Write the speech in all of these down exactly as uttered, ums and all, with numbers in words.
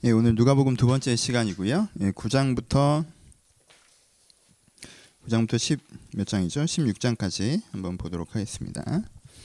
예, 오늘 누가복음 두 번째 시간이고요. 예, 구 장부터 구 장부터 십 몇 장이죠? 십육 장까지 한번 보도록 하겠습니다.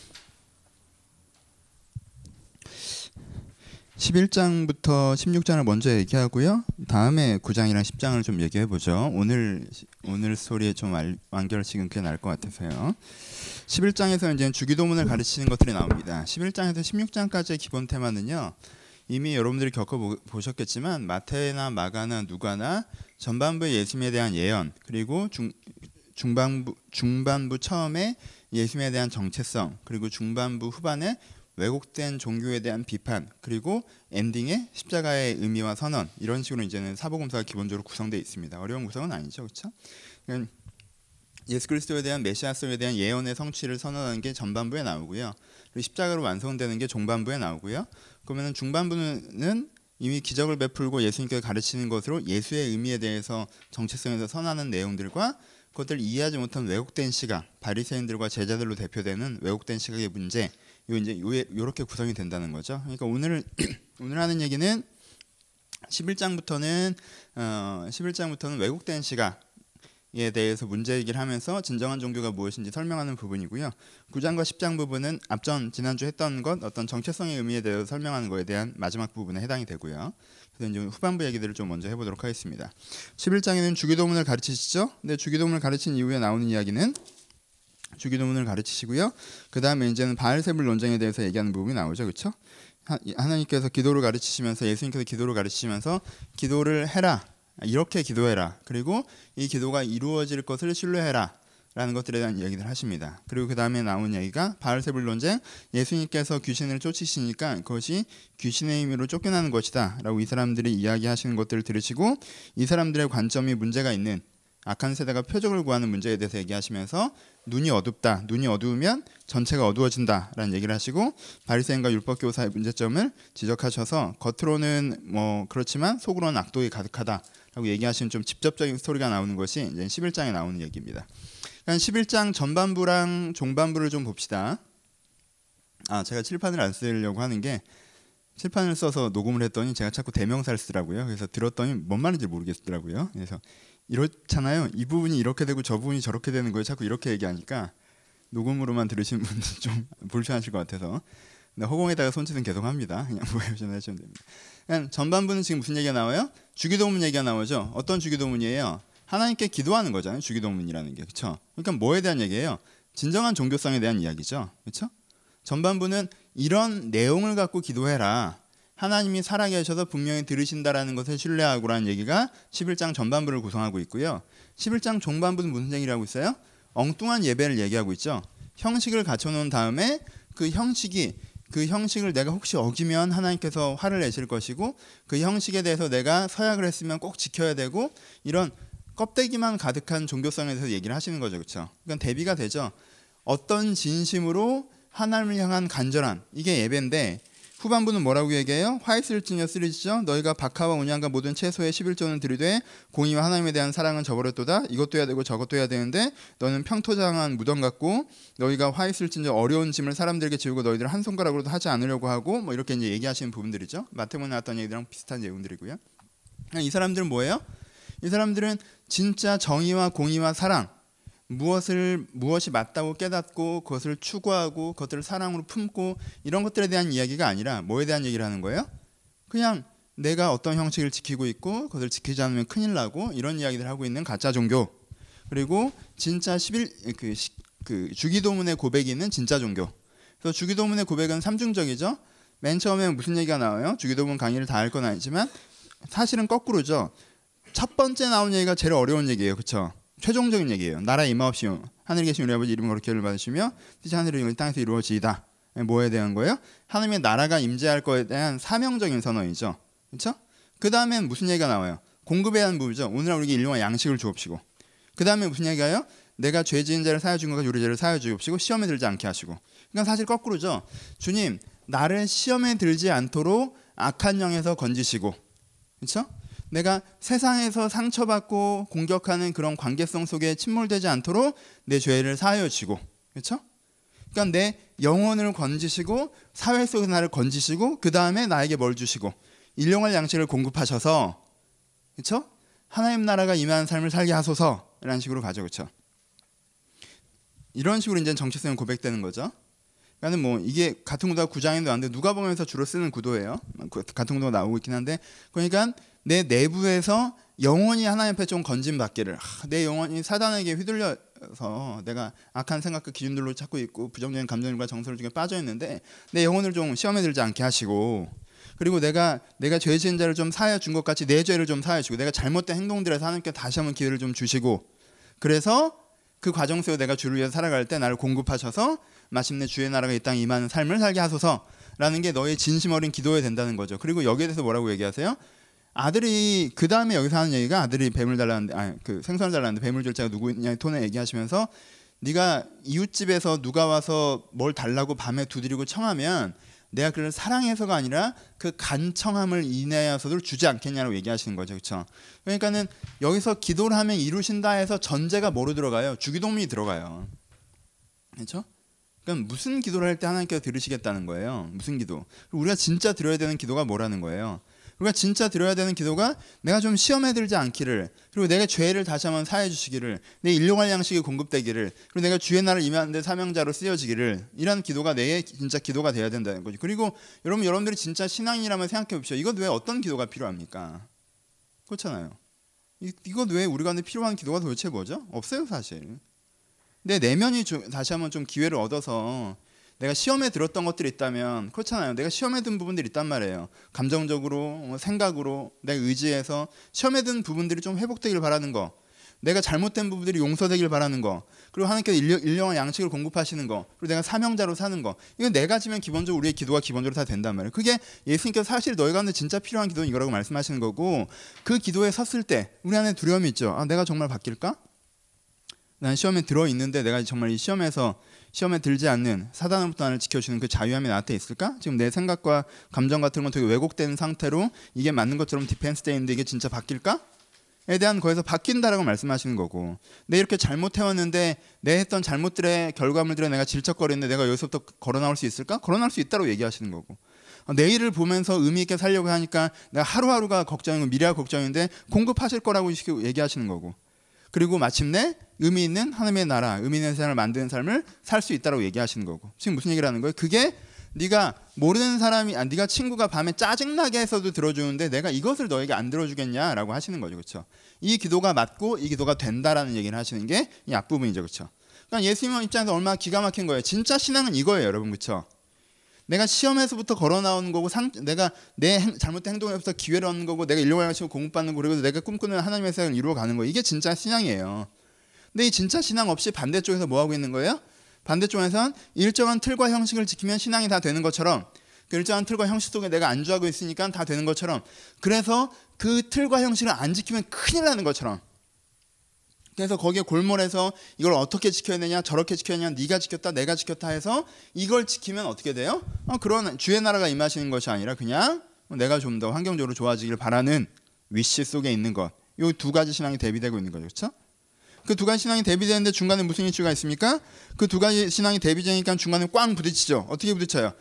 십일 장부터 십육 장을 먼저 얘기하고요. 다음에 구 장이랑 십 장을 좀 얘기해 보죠. 오늘 오늘 스토리에 좀 완결식은 꽤 날 것 같아서요. 십일 장에서 이제 주기도문을 가르치는 것들이 나옵니다. 십일 장에서 십육 장까지의 기본 테마는요. 이미 여러분들이 겪어보셨겠지만 마태나 마가나 누가나 전반부의 예수님에 대한 예언, 그리고 중, 중반부, 중반부 처음에 예수님에 대한 정체성, 그리고 중반부 후반에 왜곡된 종교에 대한 비판, 그리고 엔딩에 십자가의 의미와 선언, 이런 식으로 이제는 사복음서가 기본적으로 구성되어 있습니다. 어려운 구성은 아니죠, 그렇죠? 예수 그리스도에 대한 메시아성에 대한 예언의 성취를 선언하는 게 전반부에 나오고요. 그리고 십자가로 완성되는 게 중반부에 나오고요. 그러면 중반부는 이미 기적을 베풀고 예수님께서 가르치는 것으로 예수의 의미에 대해서 정체성에서 선언하는 내용들과 그것들을 이해하지 못한 왜곡된 시각, 바리새인들과 제자들로 대표되는 왜곡된 시각의 문제, 요 이제 요렇게 구성이 된다는 거죠. 그러니까 오늘 오늘 하는 얘기는 십일 장부터는 어, 십일 장부터는 왜곡된 시각 에 대해서 문제 얘기를 하면서 진정한 종교가 무엇인지 설명하는 부분이고요. 구 장과 십 장 부분은 앞전 지난주 했던 것 어떤 정체성의 의미에 대해서 설명하는 것에 대한 마지막 부분에 해당이 되고요. 그래서 이제 후반부 얘기들을 좀 먼저 해보도록 하겠습니다. 십일 장에는 주기도문을 가르치시죠. 근데 주기도문을 가르친 이후에 나오는 이야기는 주기도문을 가르치시고요. 그 다음에 이제는 바알세불 논쟁에 대해서 얘기하는 부분이 나오죠, 그렇죠? 하나님께서 기도를 가르치시면서 예수님께서 기도를 가르치시면서 기도를 해라. 이렇게 기도해라. 그리고 이 기도가 이루어질 것을 신뢰해라. 라는 것들에 대한 이야기를 하십니다. 그리고 그 다음에 나온 얘기가 바알세불 논쟁, 예수님께서 귀신을 쫓으시니까 그것이 귀신의 힘으로 쫓겨나는 것이다. 라고 이 사람들이 이야기하시는 것들을 들으시고 이 사람들의 관점이 문제가 있는 악한 세대가 표적을 구하는 문제에 대해서 얘기하시면서 눈이 어둡다. 눈이 어두우면 전체가 어두워진다. 라는 얘기를 하시고 바리새인과 율법교사의 문제점을 지적하셔서 겉으로는 뭐 그렇지만 속으로는 악독이 가득하다. 라고 얘기하시는 좀 직접적인 스토리가 나오는 것이 이제 십일 장에 나오는 얘기입니다. 그러니까 십일 장 전반부랑 종반부를 좀 봅시다. 아, 제가 칠판을 안 쓰려고 하는 게 칠판을 써서 녹음을 했더니 제가 자꾸 대명사를 쓰더라고요. 그래서 들었더니 뭔 말인지 모르겠더라고요. 그래서 이렇잖아요. 이 부분이 이렇게 되고 저 부분이 저렇게 되는 거예요. 자꾸 이렇게 얘기하니까 녹음으로만 들으시는 분들 좀 불편하실 것 같아서 허공에다가 손짓은 계속 합니다. 그냥 보여주시면 하시면 됩니다. 그러니까 전반부는 지금 무슨 얘기가 나와요? 주기도문 얘기가 나오죠. 어떤 주기도문이에요? 하나님께 기도하는 거잖아요. 주기도문이라는 게. 그렇죠? 그러니까 뭐에 대한 얘기예요? 진정한 종교성에 대한 이야기죠. 그렇죠? 전반부는 이런 내용을 갖고 기도해라. 하나님이 살아계셔서 분명히 들으신다라는 것을 신뢰하고라는 얘기가 십일 장 전반부를 구성하고 있고요. 십일 장 종반부는 무슨 얘기를 하고 있어요? 엉뚱한 예배를 얘기하고 있죠. 형식을 갖춰놓은 다음에 그 형식이 그 형식을 내가 혹시 어기면 하나님께서 화를 내실 것이고 그 형식에 대해서 내가 서약을 했으면 꼭 지켜야 되고 이런 껍데기만 가득한 종교성에 대해서 얘기를 하시는 거죠. 그렇죠? 그러니까 대비가 되죠. 어떤 진심으로 하나님을 향한 간절한 이게 예배인데 후반부는 뭐라고 얘기해요? 화이스를 찌녀 쓰리지죠. 너희가 박하와 온양과 모든 채소의 십일조는 드리되 공의와 하나님에 대한 사랑은 저버렸도다. 이것도 해야 되고 저것도 해야 되는데 너는 평토장한 무덤 같고 너희가 화이스를 찌녀 어려운 짐을 사람들에게 지우고 너희들 한 손가락으로도 하지 않으려고 하고 뭐 이렇게 이제 얘기하시는 부분들이죠. 마태복음에 나왔던 얘기랑 비슷한 내용들이고요. 이 사람들은 뭐예요? 이 사람들은 진짜 정의와 공의와 사랑 무엇을 무엇이 맞다고 깨닫고 그것을 추구하고 그것들을 사랑으로 품고 이런 것들에 대한 이야기가 아니라 뭐에 대한 얘기를 하는 거예요? 그냥 내가 어떤 형식을 지키고 있고 그것을 지키지 않으면 큰일 나고 이런 이야기를 하고 있는 가짜 종교. 그리고 진짜 십일 그, 그 주기도문의 고백이 있는 진짜 종교. 그래서 주기도문의 고백은 삼중적이죠. 맨 처음에 무슨 얘기가 나와요? 주기도문 강의를 다 할 건 아니지만 사실은 거꾸로죠. 첫 번째 나온 얘기가 제일 어려운 얘기예요. 그렇죠? 최종적인 얘기예요. 나라 임하옵시오. 하늘에 계신 우리 아버지 이름 거룩히 받으시며 뜻이 하늘에 땅에서 이루어지이다. 뭐에 대한 거예요? 하나님의 나라가 임재할 거에 대한 사명적인 선언이죠. 그렇죠? 그 다음엔 무슨 얘기가 나와요? 공급에 대한 부분이죠. 오늘날 우리에게 일용할 양식을 주옵시고. 그 다음에 무슨 얘기가요? 내가 죄 지은 자를 사하여 준 것과 유리 죄를 사하여 주옵시고 시험에 들지 않게 하시고. 그러니까 사실 거꾸로죠. 주님, 나를 시험에 들지 않도록 악한 영에서 건지시고. 그렇죠? 내가 세상에서 상처받고 공격하는 그런 관계성 속에 침몰되지 않도록 내 죄를 사하여 주시고, 그렇죠? 그러니까 내 영혼을 건지시고 사회 속에서 나를 건지시고 그 다음에 나에게 뭘 주시고 일용할 양식을 공급하셔서, 그렇죠? 하나님 나라가 임하는 삶을 살게 하소서라는 식으로 가죠, 그렇죠? 이런 식으로 이제 정체성이 고백되는 거죠. 그러니까 뭐 이게 같은 구도가 구 장에도 나오는데 누가복음에서 주로 쓰는 구도예요. 같은 구도가 나오고 있긴 한데, 그러니까 내 내부에서 영혼이 하나님 앞에 좀 건진받기를, 아, 내 영혼이 사단에게 휘둘려서 내가 악한 생각과 기준들로 찾고 있고 부정적인 감정과 정서를 중에 빠져 있는데 내 영혼을 좀 시험에 들지 않게 하시고, 그리고 내가 내가 죄 지은 자를 좀 사하여 준 것 같이 내 죄를 좀 사하여 주고, 내가 잘못된 행동들에서 하나님께 다시 한번 기회를 좀 주시고, 그래서 그 과정 속에 내가 주를 위해서 살아갈 때 나를 공급하셔서 마침내 주의 나라가 이 땅에 임하는 삶을 살게 하소서라는 게 너의 진심 어린 기도여야 된다는 거죠. 그리고 여기에 대해서 뭐라고 얘기하세요? 아들이 그 다음에 여기서 하는 얘기가, 아들이 뱀을 달라는데, 아니 그 생선을 달라는데 뱀을 줄 자가 누구냐 톤에 얘기하시면서, 네가 이웃집에서 누가 와서 뭘 달라고 밤에 두드리고 청하면 내가 그를 사랑해서가 아니라 그 간청함을 인하여서도 주지 않겠냐고 얘기하시는 거죠, 그렇죠? 그러니까는 여기서 기도를 하면 이루신다 해서 전제가 뭐로 들어가요? 주기도문이 들어가요, 그렇죠? 그러니까 무슨 기도를 할 때 하나님께서 들으시겠다는 거예요. 무슨 기도? 우리가 진짜 드려야 되는 기도가 뭐라는 거예요? 우리가 진짜 드려야 되는 기도가 내가 좀 시험에 들지 않기를, 그리고 내가 죄를 다시 한번 사해 주시기를, 내 일용할 양식이 공급되기를, 그리고 내가 주의 나라를 임하는 데 사명자로 쓰여지기를, 이런 기도가 내 진짜 기도가 돼야 된다는 거죠. 그리고 여러분, 여러분들이 진짜 신앙인이라면 생각해 보십시오. 이것 왜 어떤 기도가 필요합니까? 그렇잖아요. 이, 이것 왜 우리 가운데 필요한 기도가 도대체 뭐죠? 없어요, 사실. 내 내면이 좀, 다시 한번 좀 기회를 얻어서 내가 시험에 들었던 것들이 있다면, 그렇잖아요. 내가 시험에 든 부분들이 있단 말이에요. 감정적으로, 생각으로, 내 의지에서 시험에 든 부분들이 좀 회복되길 바라는 거, 내가 잘못된 부분들이 용서되길 바라는 거, 그리고 하나님께서 일용할 양식을 공급하시는 거, 그리고 내가 사명자로 사는 거, 이거 네 가지면 기본적으로 우리의 기도가 기본적으로 다 된단 말이에요. 그게 예수님께서 사실 너희 가운데 진짜 필요한 기도는 이거라고 말씀하시는 거고, 그 기도에 섰을 때 우리 안에 두려움이 있죠. 아, 내가 정말 바뀔까? 난 시험에 들어있는데 내가 정말 이 시험에서 시험에 들지 않는, 사단으로부터 나를 지켜주는 그 자유함이 나한테 있을까? 지금 내 생각과 감정 같은 건 되게 왜곡된 상태로 이게 맞는 것처럼 디펜스 돼 있는데 이게 진짜 바뀔까? 에 대한 거에서 바뀐다라고 말씀하시는 거고, 내 이렇게 잘못해왔는데 내 했던 잘못들의 결과물들에 내가 질척거리는데 내가 여기서부터 걸어나올 수 있을까? 걸어나올 수 있다고 얘기하시는 거고, 내일을 보면서 의미 있게 살려고 하니까 내가 하루하루가 걱정이고 미래가 걱정인데 공급하실 거라고 얘기하시는 거고, 그리고 마침내 의미 있는 하나님의 나라, 의미 있는 세상을 만드는 삶을 살 수 있다고 얘기하시는 거고. 지금 무슨 얘기를 하는 거예요? 그게 네가 모르는 사람이, 아, 네가 친구가 밤에 짜증나게 해서도 들어주는데 내가 이것을 너에게 안 들어주겠냐라고 하시는 거죠, 그렇죠? 이 기도가 맞고 이 기도가 된다라는 얘기를 하시는 게 이 앞부분이죠, 그렇죠? 그러니까 예수님 입장에서 얼마나 기가 막힌 거예요. 진짜 신앙은 이거예요, 여러분, 그렇죠? 내가 시험에서부터 걸어 나오는 거고, 상, 내가 내 행, 잘못된 행동에서부터 기회를 얻는 거고, 내가 일용할 양식을 공급받는 거, 그리고 내가 꿈꾸는 하나님의 세상을 이루어가는 거, 이게 진짜 신앙이에요. 근데 이 진짜 신앙 없이 반대쪽에서 뭐 하고 있는 거예요? 반대쪽에서는 일정한 틀과 형식을 지키면 신앙이 다 되는 것처럼, 그 일정한 틀과 형식 속에 내가 안주하고 있으니까 다 되는 것처럼, 그래서 그 틀과 형식을 안 지키면 큰일 나는 것처럼, 그래서 거기에 골몰해서 이걸 어떻게 지켜야 되냐, 저렇게 지켜야 되냐, 네가 지켰다 내가 지켰다 해서 이걸 지키면 어떻게 돼요? 어, 그런 주의 나라가 임하시는 것이 아니라 그냥 내가 좀 더 환경적으로 좋아지길 바라는 위시 속에 있는 것, 이 두 가지 신앙이 대비되고 있는 거죠, 그렇죠? 그 두 가지 신앙이 대비되는데 중간에 무슨 이슈가 있습니까? 그 두 가지 신앙이 대비되니까 중간에 꽝 부딪히죠. 어떻게 부딪혀요?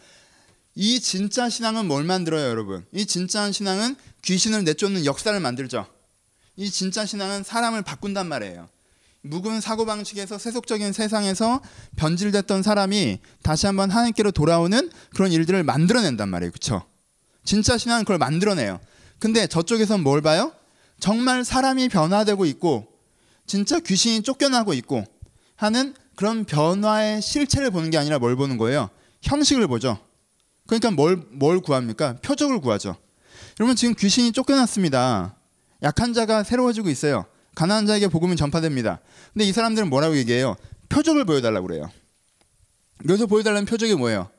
이 진짜 신앙은 뭘 만들어요, 여러분? 이 진짜 신앙은 귀신을 내쫓는 역사를 만들죠. 이 진짜 신앙은 사람을 바꾼단 말이에요. 묵은 사고방식에서 세속적인 세상에서 변질됐던 사람이 다시 한번 하나님께로 돌아오는 그런 일들을 만들어낸단 말이에요, 그렇죠? 진짜 신앙은 그걸 만들어내요. 근데 저쪽에서는 뭘 봐요? 정말 사람이 변화되고 있고 진짜 귀신이 쫓겨나고 있고 하는 그런 변화의 실체를 보는 게 아니라 뭘 보는 거예요? 형식을 보죠. 그러니까 뭘, 뭘 구합니까? 표적을 구하죠. 여러분, 지금 귀신이 쫓겨났습니다. 약한 자가 새로워지고 있어요. 가난한 자에게 복음이 전파됩니다. 근데 이 사람들은 뭐라고 얘기해요? 표적을 보여달라고 그래요. 여기서 보여달라는 표적이 뭐예요?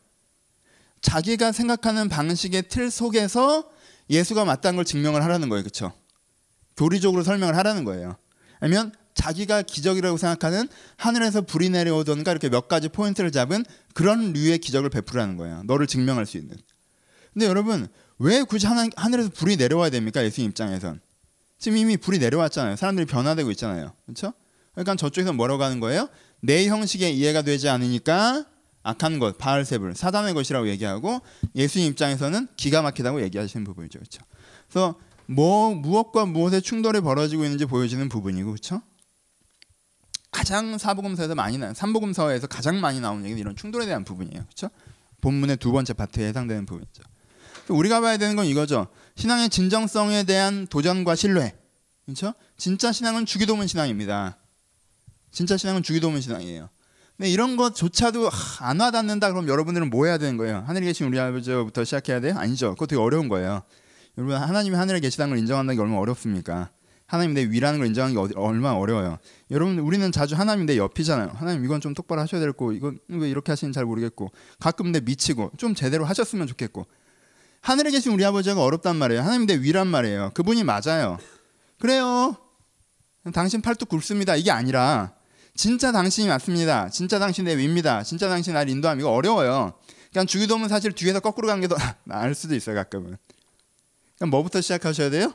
자기가 생각하는 방식의 틀 속에서 예수가 맞다는 걸 증명을 하라는 거예요, 그렇죠? 교리적으로 설명을 하라는 거예요. 아니면 자기가 기적이라고 생각하는 하늘에서 불이 내려오던가 이렇게 몇 가지 포인트를 잡은 그런 류의 기적을 베풀라는 거예요. 너를 증명할 수 있는. 근데 여러분, 왜 굳이 하늘에서 불이 내려와야 됩니까? 예수님 입장에선. 지금 이미 불이 내려왔잖아요. 사람들이 변화되고 있잖아요, 그렇죠? 그러니까 저쪽에서 뭐라고 하는 거예요? 내 형식에 이해가 되지 않으니까 악한 것, 바알세불, 사단의 것이라고 얘기하고 예수님 입장에서는 기가 막히다고 얘기하시는 부분이죠. 그렇죠? 그래서 뭐 무엇과 무엇의 충돌이 벌어지고 있는지 보여지는 부분이고, 그렇죠? 가장 사복음서에서 많이 나, 삼복음서에서 가장 많이 나오는 얘기는 이런 충돌에 대한 부분이에요. 그렇죠? 본문의 두 번째 파트에 해당되는 부분이죠. 우리가 봐야 되는 건 이거죠. 신앙의 진정성에 대한 도전과 신뢰. 그렇죠? 진짜 신앙은 주기도문 신앙입니다. 진짜 신앙은 주기도문 신앙이에요. 근데 이런 것조차도 안 와닿는다 그럼 여러분들은 뭐 해야 되는 거예요? 하늘에 계신 우리 아버지부터 시작해야 돼요? 아니죠. 그거 되게 어려운 거예요. 여러분, 하나님이 하늘에 계시다는 걸 인정한다는 게 얼마나 어렵습니까? 하나님 내 위라는 걸 인정하는 게 얼마나 어려워요. 여러분, 우리는 자주 하나님 내 옆이잖아요. 하나님 이건 좀 똑바로 하셔야 될 거고, 이건 왜 이렇게 하시는지 잘 모르겠고, 가끔 내 미치고 좀 제대로 하셨으면 좋겠고. 하늘에 계신 우리 아버지가 어렵단 말이에요. 하나님 내 위란 말이에요. 그분이 맞아요. 그래요. 당신 팔뚝 굵습니다. 이게 아니라 진짜 당신이 맞습니다. 진짜 당신 내 위입니다. 진짜 당신 나를 인도함. 이거 어려워요. 그러니까 주기도문 사실 뒤에서 거꾸로 가는 게 더 나을 수도 있어요. 가끔은. 그럼 뭐부터 시작하셔야 돼요?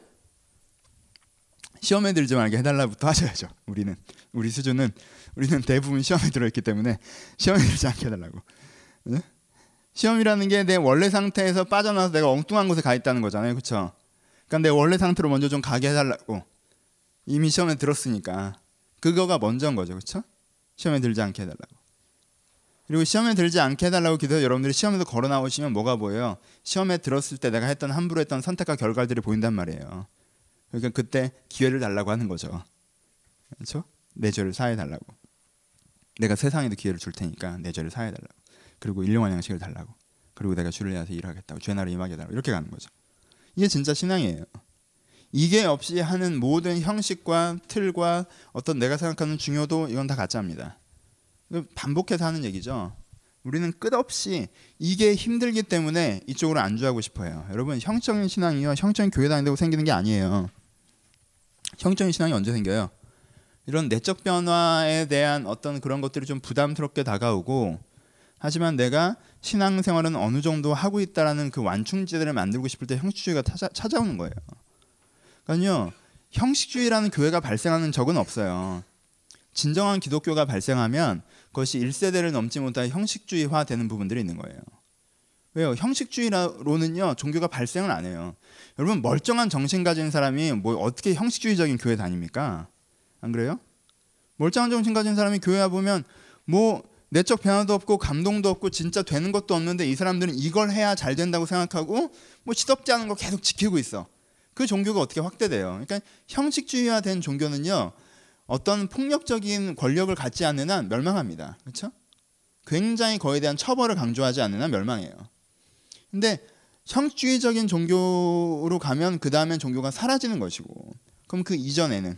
시험에 들지 말게 해달라부터 하셔야죠. 우리는 우리 수준은 우리는 대부분 시험에 들어있기 때문에 시험에 들지 않게 해달라고. 네? 시험이라는 게 내 원래 상태에서 빠져나와서 내가 엉뚱한 곳에 가 있다는 거잖아요. 그렇죠? 그러니까 내 원래 상태로 먼저 좀 가게 해달라고. 이미 시험에 들었으니까 그거가 먼저인 거죠. 그렇죠? 시험에 들지 않게 해달라고. 그리고 시험에 들지 않게 해달라고 기도해서 여러분들이 시험에서 걸어 나오시면 뭐가 보여요? 시험에 들었을 때 내가 했던 함부로 했던 선택과 결과들이 보인단 말이에요. 그러니까 그때 기회를 달라고 하는 거죠. 그렇죠? 내 죄를 사해 달라고. 내가 세상에도 기회를 줄 테니까 내 죄를 사해 달라고. 그리고 일용할 양식을 달라고. 그리고 내가 주를 위해서 일하겠다고. 주의 나라를 임하게 달라고. 이렇게 가는 거죠. 이게 진짜 신앙이에요. 이게 없이 하는 모든 형식과 틀과 어떤 내가 생각하는 중요도 이건 다 가짜입니다. 반복해서 하는 얘기죠. 우리는 끝없이 이게 힘들기 때문에 이쪽으로 안주하고 싶어요. 여러분, 형적인 신앙이요, 형적인 교회 다닌다고 생기는 게 아니에요. 형적인 신앙이 언제 생겨요? 이런 내적 변화에 대한 어떤 그런 것들이 좀 부담스럽게 다가오고, 하지만 내가 신앙생활은 어느 정도 하고 있다라는 그 완충지대를 만들고 싶을 때 형식주의가 찾아, 찾아오는 거예요. 그러니까요, 형식주의라는 교회가 발생하는 적은 없어요. 진정한 기독교가 발생하면 그것이 일 세대를 넘지 못한 형식주의화 되는 부분들이 있는 거예요. 왜요? 형식주의로는요, 종교가 발생을 안 해요. 여러분, 멀쩡한 정신 가진 사람이 뭐 어떻게 형식주의적인 교회 다닙니까? 안 그래요? 멀쩡한 정신 가진 사람이 교회 와보면 뭐 내적 변화도 없고 감동도 없고 진짜 되는 것도 없는데 이 사람들은 이걸 해야 잘 된다고 생각하고 뭐 시덥지 않은 거 계속 지키고 있어. 그 종교가 어떻게 확대돼요? 그러니까 형식주의화된 종교는요, 어떤 폭력적인 권력을 갖지 않는 한 멸망합니다. 그렇죠? 굉장히 거기에 대한 처벌을 강조하지 않는 한 멸망해요. 근데 형식주의적인 종교로 가면 그 다음엔 종교가 사라지는 것이고, 그럼 그 이전에는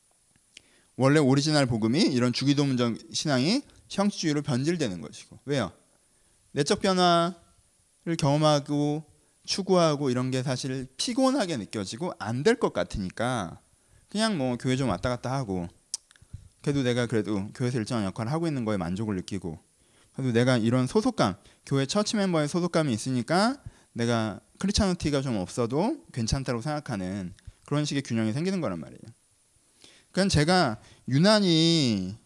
원래 오리지널 복음이 이런 주기도문적 신앙이 형식주의로 변질되는 것이고. 왜요? 내적 변화를 경험하고 추구하고 이런 게 사실 피곤하게 느껴지고 안 될 것 같으니까 그냥 뭐 교회 좀 왔다 갔다 하고, 그래도 내가 그래도 교회에서 일정한 역할을 하고 있는 거에 만족을 느끼고, 그래도 내가 이런 소속감, 교회 처치 멤버의 소속감이 있으니까 내가 크리스찬티가 좀 없어도 괜찮다고 생각하는 그런 식의 균형이 생기는 거란 말이에요. 그러니까 제가 유난히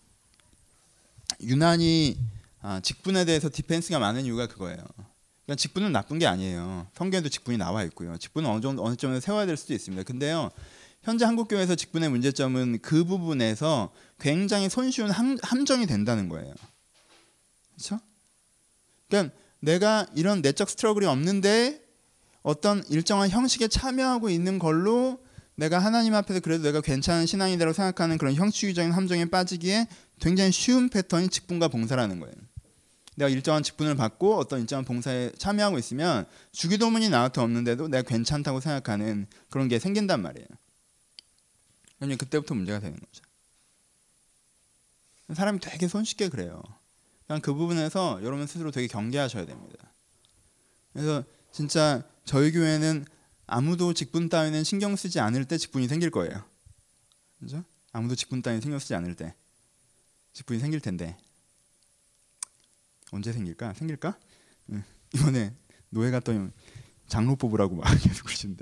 유난히 아, 직분에 대해서 디펜스가 많은 이유가 그거예요. 그러니까 직분은 나쁜 게 아니에요. 성경에도 직분이 나와 있고요. 직분은 어느 정도 어느 점에 세워야 될 수도 있습니다. 근데요, 현재 한국교회에서 직분의 문제점은 그 부분에서 굉장히 손쉬운 함, 함정이 된다는 거예요. 그렇죠? 그러니까 내가 이런 내적 스트러글이 없는데 어떤 일정한 형식에 참여하고 있는 걸로 내가 하나님 앞에서 그래도 내가 괜찮은 신앙이라고 생각하는 그런 형식주의적인 함정에 빠지기에 굉장히 쉬운 패턴이 직분과 봉사라는 거예요. 내가 일정한 직분을 받고 어떤 일정한 봉사에 참여하고 있으면 주기도문이 나한테 없는데도 내가 괜찮다고 생각하는 그런 게 생긴단 말이에요. 그러면 그때부터 문제가 되는 거죠. 사람이 되게 손쉽게 그래요. 그냥 그 부분에서 여러분 스스로 되게 경계하셔야 됩니다. 그래서 진짜 저희 교회는 아무도 직분 따위는 신경 쓰지 않을 때 직분이 생길 거예요. 그죠? 아무도 직분 따위는 신경 쓰지 않을 때 직분이 생길 텐데 언제 생길까? 생길까? 응. 이번에 노예 갔더니 장로 뽑으라고 막 계속 그러시는데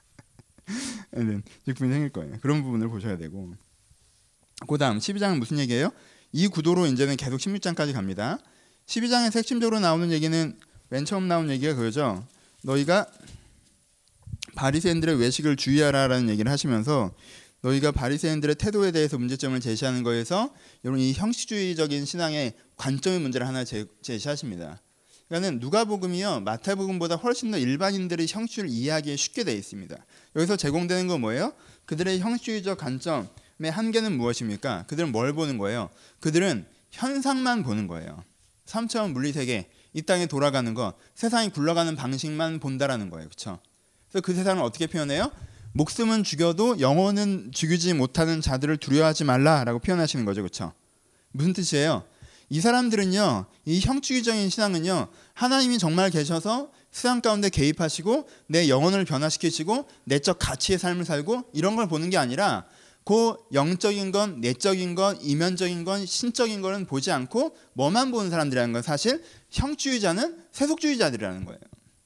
직분이 생길 거예요. 그런 부분을 보셔야 되고, 그 다음 십이 장은 무슨 얘기예요? 이 구도로 이제는 계속 십육 장까지 갑니다. 십이 장에서 핵심적으로 나오는 얘기는 맨 처음 나온 얘기가 그거죠. 너희가 바리새인들의 외식을 주의하라라는 얘기를 하시면서 너희가 바리새인들의 태도에 대해서 문제점을 제시하는 거에서 여러분 이 형식주의적인 신앙의 관점의 문제를 하나 제, 제시하십니다. 그러니까 누가복음이요 마태복음보다 훨씬 더 일반인들의 형식주의를 이해하기에 쉽게 되어 있습니다. 여기서 제공되는 건 뭐예요? 그들의 형식주의적 관점의 한계는 무엇입니까? 그들은 뭘 보는 거예요? 그들은 현상만 보는 거예요. 삼차원 물리세계, 이 땅에 돌아가는 거, 세상이 굴러가는 방식만 본다라는 거예요. 그렇죠? 그래서 그 세상을 어떻게 표현해요? 목숨은 죽여도 영혼은 죽이지 못하는 자들을 두려워하지 말라라고 표현하시는 거죠. 그렇죠? 무슨 뜻이에요? 이 사람들은요, 이 형주의적인 신앙은요, 하나님이 정말 계셔서 세상 가운데 개입하시고 내 영혼을 변화시키시고 내적 가치의 삶을 살고 이런 걸 보는 게 아니라 그 영적인 건, 내적인 건, 이면적인 건, 신적인 거는 보지 않고 뭐만 보는 사람들이라는 건 사실 형주의자는 세속주의자들이라는 거예요.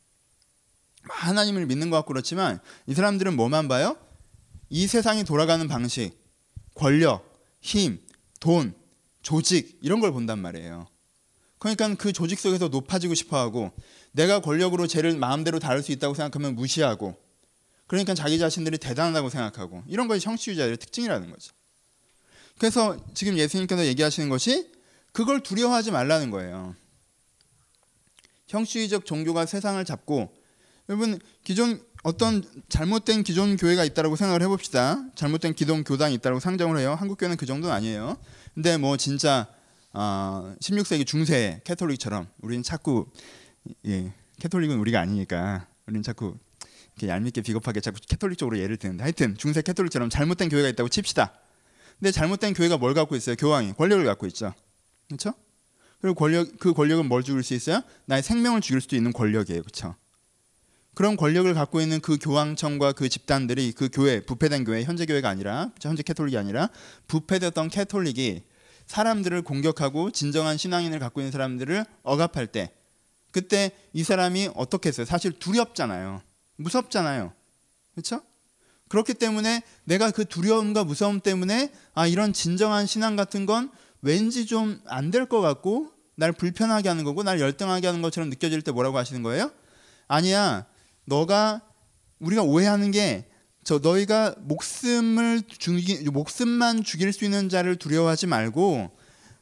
하나님을 믿는 것 같고 그렇지만 이 사람들은 뭐만 봐요? 이 세상이 돌아가는 방식, 권력, 힘, 돈, 조직 이런 걸 본단 말이에요. 그러니까 그 조직 속에서 높아지고 싶어하고 내가 권력으로 쟤를 마음대로 다룰 수 있다고 생각하면 무시하고 그러니까 자기 자신들이 대단하다고 생각하고 이런 것이 형식주의자들의 특징이라는 거죠. 그래서 지금 예수님께서 얘기하시는 것이 그걸 두려워하지 말라는 거예요. 형식주의적 종교가 세상을 잡고 여러분 기존 어떤 잘못된 기존 교회가 있다고 생각을 해봅시다. 잘못된 기존 교당이 있다고 상정을 해요. 한국 교회는 그 정도는 아니에요. 근데 뭐 진짜 어, 십육 세기 중세 캐톨릭처럼 우리는 자꾸 예, 캐톨릭은 우리가 아니니까 우리는 자꾸 이렇게 얄밉게 비겁하게 자꾸 캐톨릭 쪽으로 예를 드는데 하여튼 중세 캐톨릭처럼 잘못된 교회가 있다고 칩시다. 근데 잘못된 교회가 뭘 갖고 있어요? 교황이 권력을 갖고 있죠. 그렇죠? 그리고 권력 그 권력은 뭘 죽일 수 있어요? 나의 생명을 죽일 수도 있는 권력이에요. 그렇죠? 그런 권력을 갖고 있는 그 교황청과 그 집단들이 그 교회, 부패된 교회, 현재 교회가 아니라 현재 캐톨릭이 아니라 부패됐던 캐톨릭이 사람들을 공격하고 진정한 신앙인을 갖고 있는 사람들을 억압할 때 그때 이 사람이 어떻게 했어요? 사실 두렵잖아요. 무섭잖아요. 그렇죠? 그렇기 때문에 내가 그 두려움과 무서움 때문에 아 이런 진정한 신앙 같은 건 왠지 좀 안 될 것 같고 날 불편하게 하는 거고 날 열등하게 하는 것처럼 느껴질 때 뭐라고 하시는 거예요? 아니야. 너가 우리가 오해하는 게 저 너희가 목숨을 죽이 목숨만 죽일 수 있는 자를 두려워하지 말고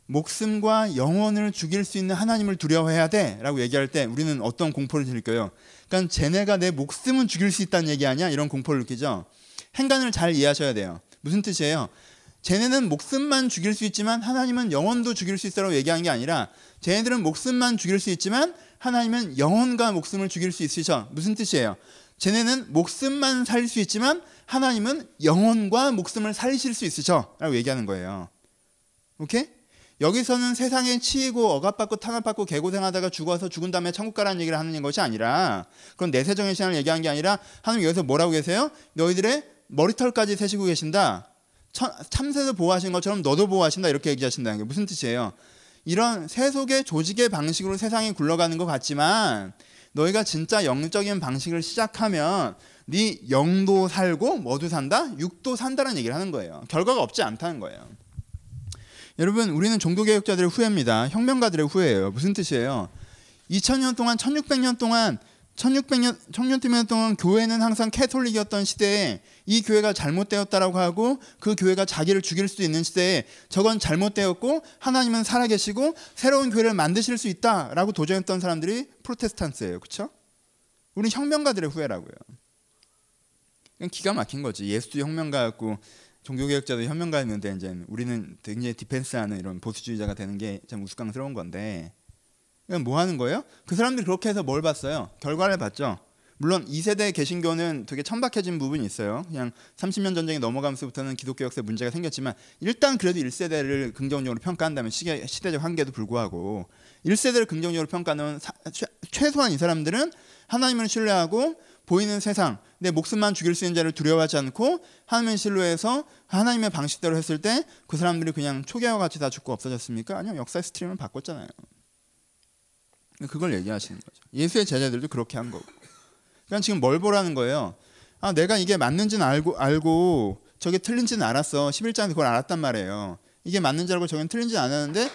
목숨과 영혼을 죽일 수 있는 하나님을 두려워해야 돼라고 얘기할 때 우리는 어떤 공포를 느껴요? 그러니까 쟤네가 내 목숨은 죽일 수 있다는 얘기 아니야? 이런 공포를 느끼죠. 행간을 잘 이해하셔야 돼요. 무슨 뜻이에요? 쟤네는 목숨만 죽일 수 있지만 하나님은 영혼도 죽일 수 있어라고 얘기한 게 아니라 쟤네들은 목숨만 죽일 수 있지만 하나님은 영혼과 목숨을 죽일 수 있으셔. 무슨 뜻이에요? 쟤네는 목숨만 살릴 수 있지만 하나님은 영혼과 목숨을 살리실 수 있으셔 라고 얘기하는 거예요. 오케이? 여기서는 세상에 치이고 억압받고 탄압받고 개고생하다가 죽어서 죽은 다음에 천국 가라는 얘기를 하는 것이 아니라 그건 내세정의 신앙을 얘기한 게 아니라 하나님 여기서 뭐라고 계세요? 너희들의 머리털까지 세시고 계신다. 참새도 보호하신 것처럼 너도 보호하신다 이렇게 얘기하신다는 게 무슨 뜻이에요? 이런 세속의 조직의 방식으로 세상이 굴러가는 것 같지만 너희가 진짜 영적인 방식을 시작하면 네 영도 살고 뭐도 산다? 육도 산다는 얘기를 하는 거예요. 결과가 없지 않다는 거예요. 여러분 우리는 종교개혁자들의 후예입니다. 혁명가들의 후예예요. 무슨 뜻이에요? 이천 년 동안 천육백 년 동안 천육백 년, 천육백 년 동안 교회는 항상 캐톨릭이었던 시대에 이 교회가 잘못되었다라고 하고 그 교회가 자기를 죽일 수도 있는 시대에 저건 잘못되었고 하나님은 살아계시고 새로운 교회를 만드실 수 있다라고 도전했던 사람들이 프로테스탄트예요. 그렇죠? 우리 혁명가들의 후예라고요. 그냥 기가 막힌 거지. 예수도 혁명가였고 종교개혁자도 혁명가였는데 이제 우리는 굉장히 디펜스하는 이런 보수주의자가 되는 게 참 우스꽝스러운 건데 뭐 하는 거예요? 그 사람들이 그렇게 해서 뭘 봤어요? 결과를 봤죠. 물론 이 세대 개신교는 되게 천박해진 부분이 있어요. 그냥 삼십 년 전쟁이 넘어가면서부터는 기독교 역사에 문제가 생겼지만 일단 그래도 일 세대를 긍정적으로 평가한다면 시계, 시대적 한계도 불구하고 일 세대를 긍정적으로 평가하는 사, 최, 최소한 이 사람들은 하나님을 신뢰하고 보이는 세상 내 목숨만 죽일 수 있는 자를 두려워하지 않고 하나님을 신뢰해서 하나님의 방식대로 했을 때 그 사람들이 그냥 초기화와 같이 다 죽고 없어졌습니까? 아니요. 역사의 스트림을 바꿨잖아요. 그걸 얘기하시는 거죠. 예수의 제자들도 그렇게 한 거고. 그러니까 지금 뭘 보라는 거예요? 아, 내가 이게 맞는지는 알고 알고 저게 틀린지는 알았어. 십일 장에서 그걸 알았단 말이에요. 이게 맞는지 알고 저게 틀린지는 알았는데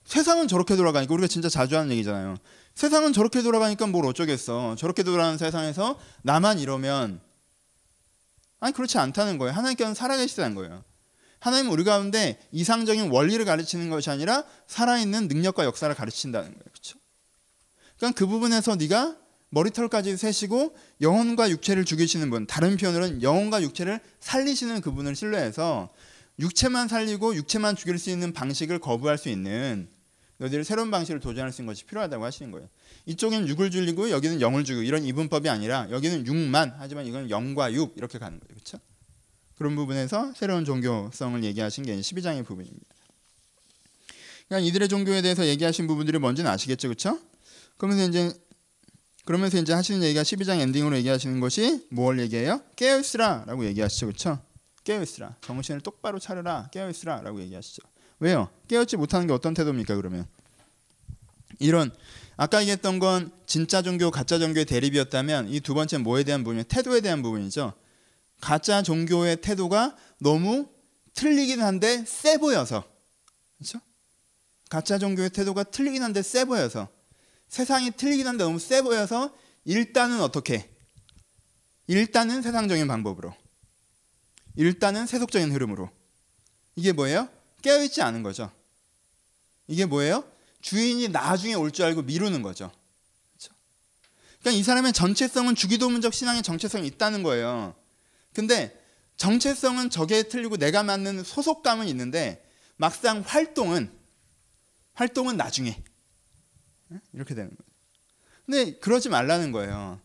세상은 저렇게 돌아가니까, 우리가 진짜 자주 하는 얘기잖아요. 세상은 저렇게 돌아가니까 뭘 어쩌겠어. 저렇게 돌아가는 세상에서 나만 이러면, 아니 그렇지 않다는 거예요. 하나님께서는 살아계시다는 거예요. 하나님은 우리 가운데 이상적인 원리를 가르치는 것이 아니라 살아있는 능력과 역사를 가르친다는 거예요. 그렇죠? 그러니까 그 부분에서 네가 머리털까지 세시고 영혼과 육체를 죽이시는 분, 다른 표현으로는 영혼과 육체를 살리시는 그분을 신뢰해서 육체만 살리고 육체만 죽일 수 있는 방식을 거부할 수 있는 너희들이 새로운 방식을 도전할 수 있는 것이 필요하다고 하시는 거예요. 이쪽에는 육을 죽이고 여기는 영을 죽이고 이런 이분법이 아니라 여기는 육만, 하지만 이건 영과 육 이렇게 가는 거예요. 그렇죠? 그런 부분에서 새로운 종교성을 얘기하신 게 십이 장의 부분입니다. 그러니까 이들의 종교에 대해서 얘기하신 부분들이 뭔지는 아시겠죠, 그렇죠? 그러면서 이제 그러면서 이제 하시는 얘기가 십이 장 엔딩으로 얘기하시는 것이 뭘 얘기해요? 깨어있으라라고 얘기하시죠, 그렇죠? 깨어있으라, 정신을 똑바로 차려라, 깨어있으라라고 얘기하시죠. 왜요? 깨어있지 못하는 게 어떤 태도입니까? 그러면 이런 아까 얘기했던 건 진짜 종교, 가짜 종교의 대립이었다면 이 두 번째 뭐에 대한 부분이에요? 태도에 대한 부분이죠. 가짜 종교의 태도가 너무 틀리긴 한데 세 보여서, 그렇죠? 가짜 종교의 태도가 틀리긴 한데 세 보여서, 세상이 틀리긴 한데 너무 세 보여서 일단은 어떻게? 일단은 세상적인 방법으로, 일단은 세속적인 흐름으로. 이게 뭐예요? 깨어있지 않은 거죠. 이게 뭐예요? 주인이 나중에 올 줄 알고 미루는 거죠. 그렇죠? 그러니까 이 사람의 정체성은 주기도문적 신앙의 정체성이 있다는 거예요. 근데 정체성은 저게 틀리고 내가 맞는 소속감은 있는데 막상 활동은 활동은 나중에 이렇게 되는 거예요. 근데 그러지 말라는 거예요.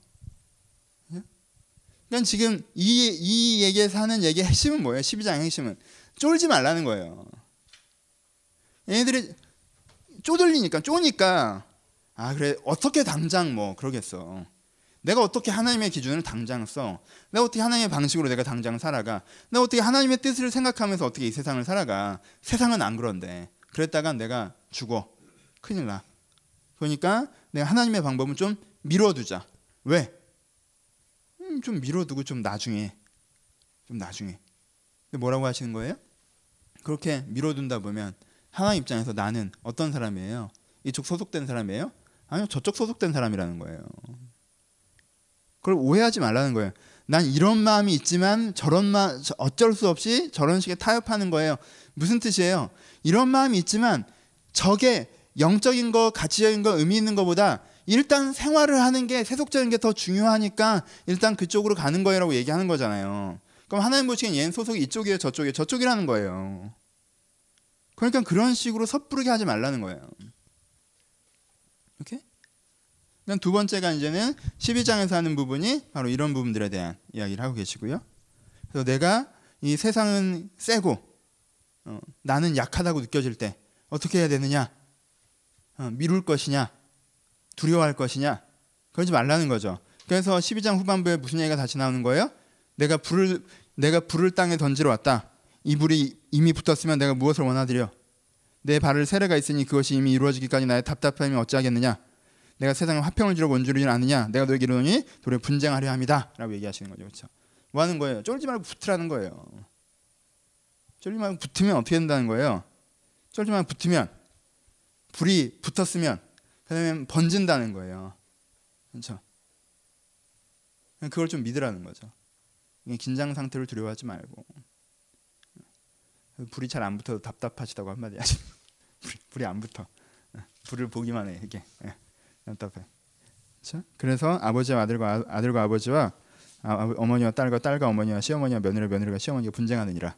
그러니까 지금 이, 이 얘기에서 하는 얘기의 핵심은 뭐예요? 십이 장의 핵심은 쫄지 말라는 거예요. 얘네들이 쪼들리니까, 쪼니까 아 그래 어떻게 당장 뭐 그러겠어. 내가 어떻게 하나님의 기준을 당장 써. 내가 어떻게 하나님의 방식으로 내가 당장 살아가. 내가 어떻게 하나님의 뜻을 생각하면서 어떻게 이 세상을 살아가. 세상은 안 그런데. 그랬다가 내가 죽어. 큰일 나. 그러니까 내가 하나님의 방법은 좀 미뤄두자. 왜? 음, 좀 미뤄두고 좀 나중에. 좀 나중에. 근데 뭐라고 하시는 거예요? 그렇게 미뤄둔다 보면 하나님 입장에서 나는 어떤 사람이에요? 이쪽 소속된 사람이에요? 아니요, 저쪽 소속된 사람이라는 거예요. 그걸 오해하지 말라는 거예요. 난 이런 마음이 있지만 저런 마 어쩔 수 없이 저런 식의 타협하는 거예요. 무슨 뜻이에요? 이런 마음이 있지만 저게 영적인 거, 가치적인 거, 의미 있는 거보다 일단 생활을 하는 게 세속적인 게 더 중요하니까 일단 그쪽으로 가는 거예요라고 얘기하는 거잖아요. 그럼 하나님 보시기엔 얘는 소속이 이쪽이에요, 저쪽이에요, 저쪽이라는 거예요. 그러니까 그런 식으로 섣부르게 하지 말라는 거예요. 오케이? 두 번째가 이제는 십이 장에서 하는 부분이 바로 이런 부분들에 대한 이야기를 하고 계시고요. 그래서 내가 이 세상은 세고 어, 나는 약하다고 느껴질 때 어떻게 해야 되느냐? 어, 미룰 것이냐? 두려워할 것이냐? 그러지 말라는 거죠. 그래서 십이 장 후반부에 무슨 얘기가 다시 나오는 거예요? 내가 불을 내가 불을 땅에 던지러 왔다. 이 불이 이미 붙었으면 내가 무엇을 원하드려? 내 발을 세례가 있으니 그것이 이미 이루어지기까지 나의 답답함이 어찌하겠느냐? 내가 세상에 화평을 주려고 온 줄이는 아느냐? 내가 너에게 이르노니 도리어 분쟁하려 함이다 라고 얘기하시는 거죠. 그렇죠? 뭐 하는 거예요? 쫄지 말고 붙으라는 거예요. 쫄지 말고 붙으면 어떻게 된다는 거예요? 쫄지 말고 붙으면 불이 붙었으면 그다음에 번진다는 거예요. 그렇죠? 그걸 좀 믿으라는 거죠. 긴장 상태를 두려워하지 말고. 불이 잘 안 붙어도 답답하시다고 한마디 하시는 불이, 불이 안 붙어. 불을 보기만 해 이게 답답해. 그렇죠? 그래서 아버지와 아들과 아들과 아버지와 아, 어머니와 딸과 딸과 어머니와 시어머니와 며느리와 며느리가 시어머니가 분쟁하느니라.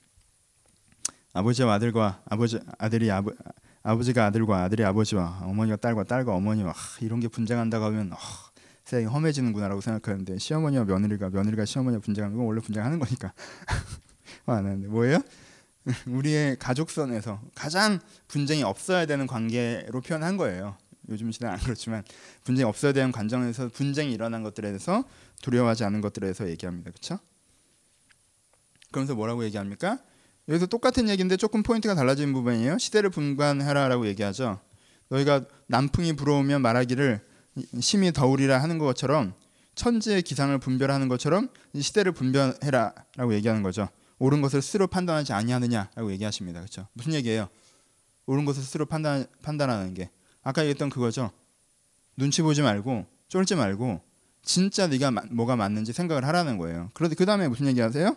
아버지와 아들과 아버지 아들이 아버 아버지가 아들과 아들이 아버지와 어머니가 딸과 딸과 어머니와 아, 이런 게 분쟁한다고 하면 아, 세상이 험해지는구나라고 생각하는데 시어머니와 며느리가 며느리가 시어머니와 분쟁하는 건 원래 분쟁하는 거니까 안 하는데 뭐예요? 우리의 가족선에서 가장 분쟁이 없어야 되는 관계로 표현한 거예요. 요즘 시대는 안 그렇지만 분쟁이 없어야 되는 관정에서 분쟁이 일어난 것들에 대해서 두려워하지 않은 것들에 대해서 얘기합니다. 그렇죠? 그러면서 뭐라고 얘기합니까? 여기서 똑같은 얘기인데 조금 포인트가 달라진 부분이에요. 시대를 분간해라라고 얘기하죠. 너희가 남풍이 불어오면 말하기를 심히 더우리라 하는 것처럼 천지의 기상을 분별하는 것처럼 시대를 분별해라라고 얘기하는 거죠. 옳은 것을 스스로 판단하지 아니하느냐라고 얘기하십니다. 그렇죠? 무슨 얘기예요? 옳은 것을 스스로 판단, 판단하는 게 아까 얘기했던 그거죠. 눈치 보지 말고 쫄지 말고 진짜 네가 마, 뭐가 맞는지 생각을 하라는 거예요. 그런데 그 다음에 무슨 얘기 하세요?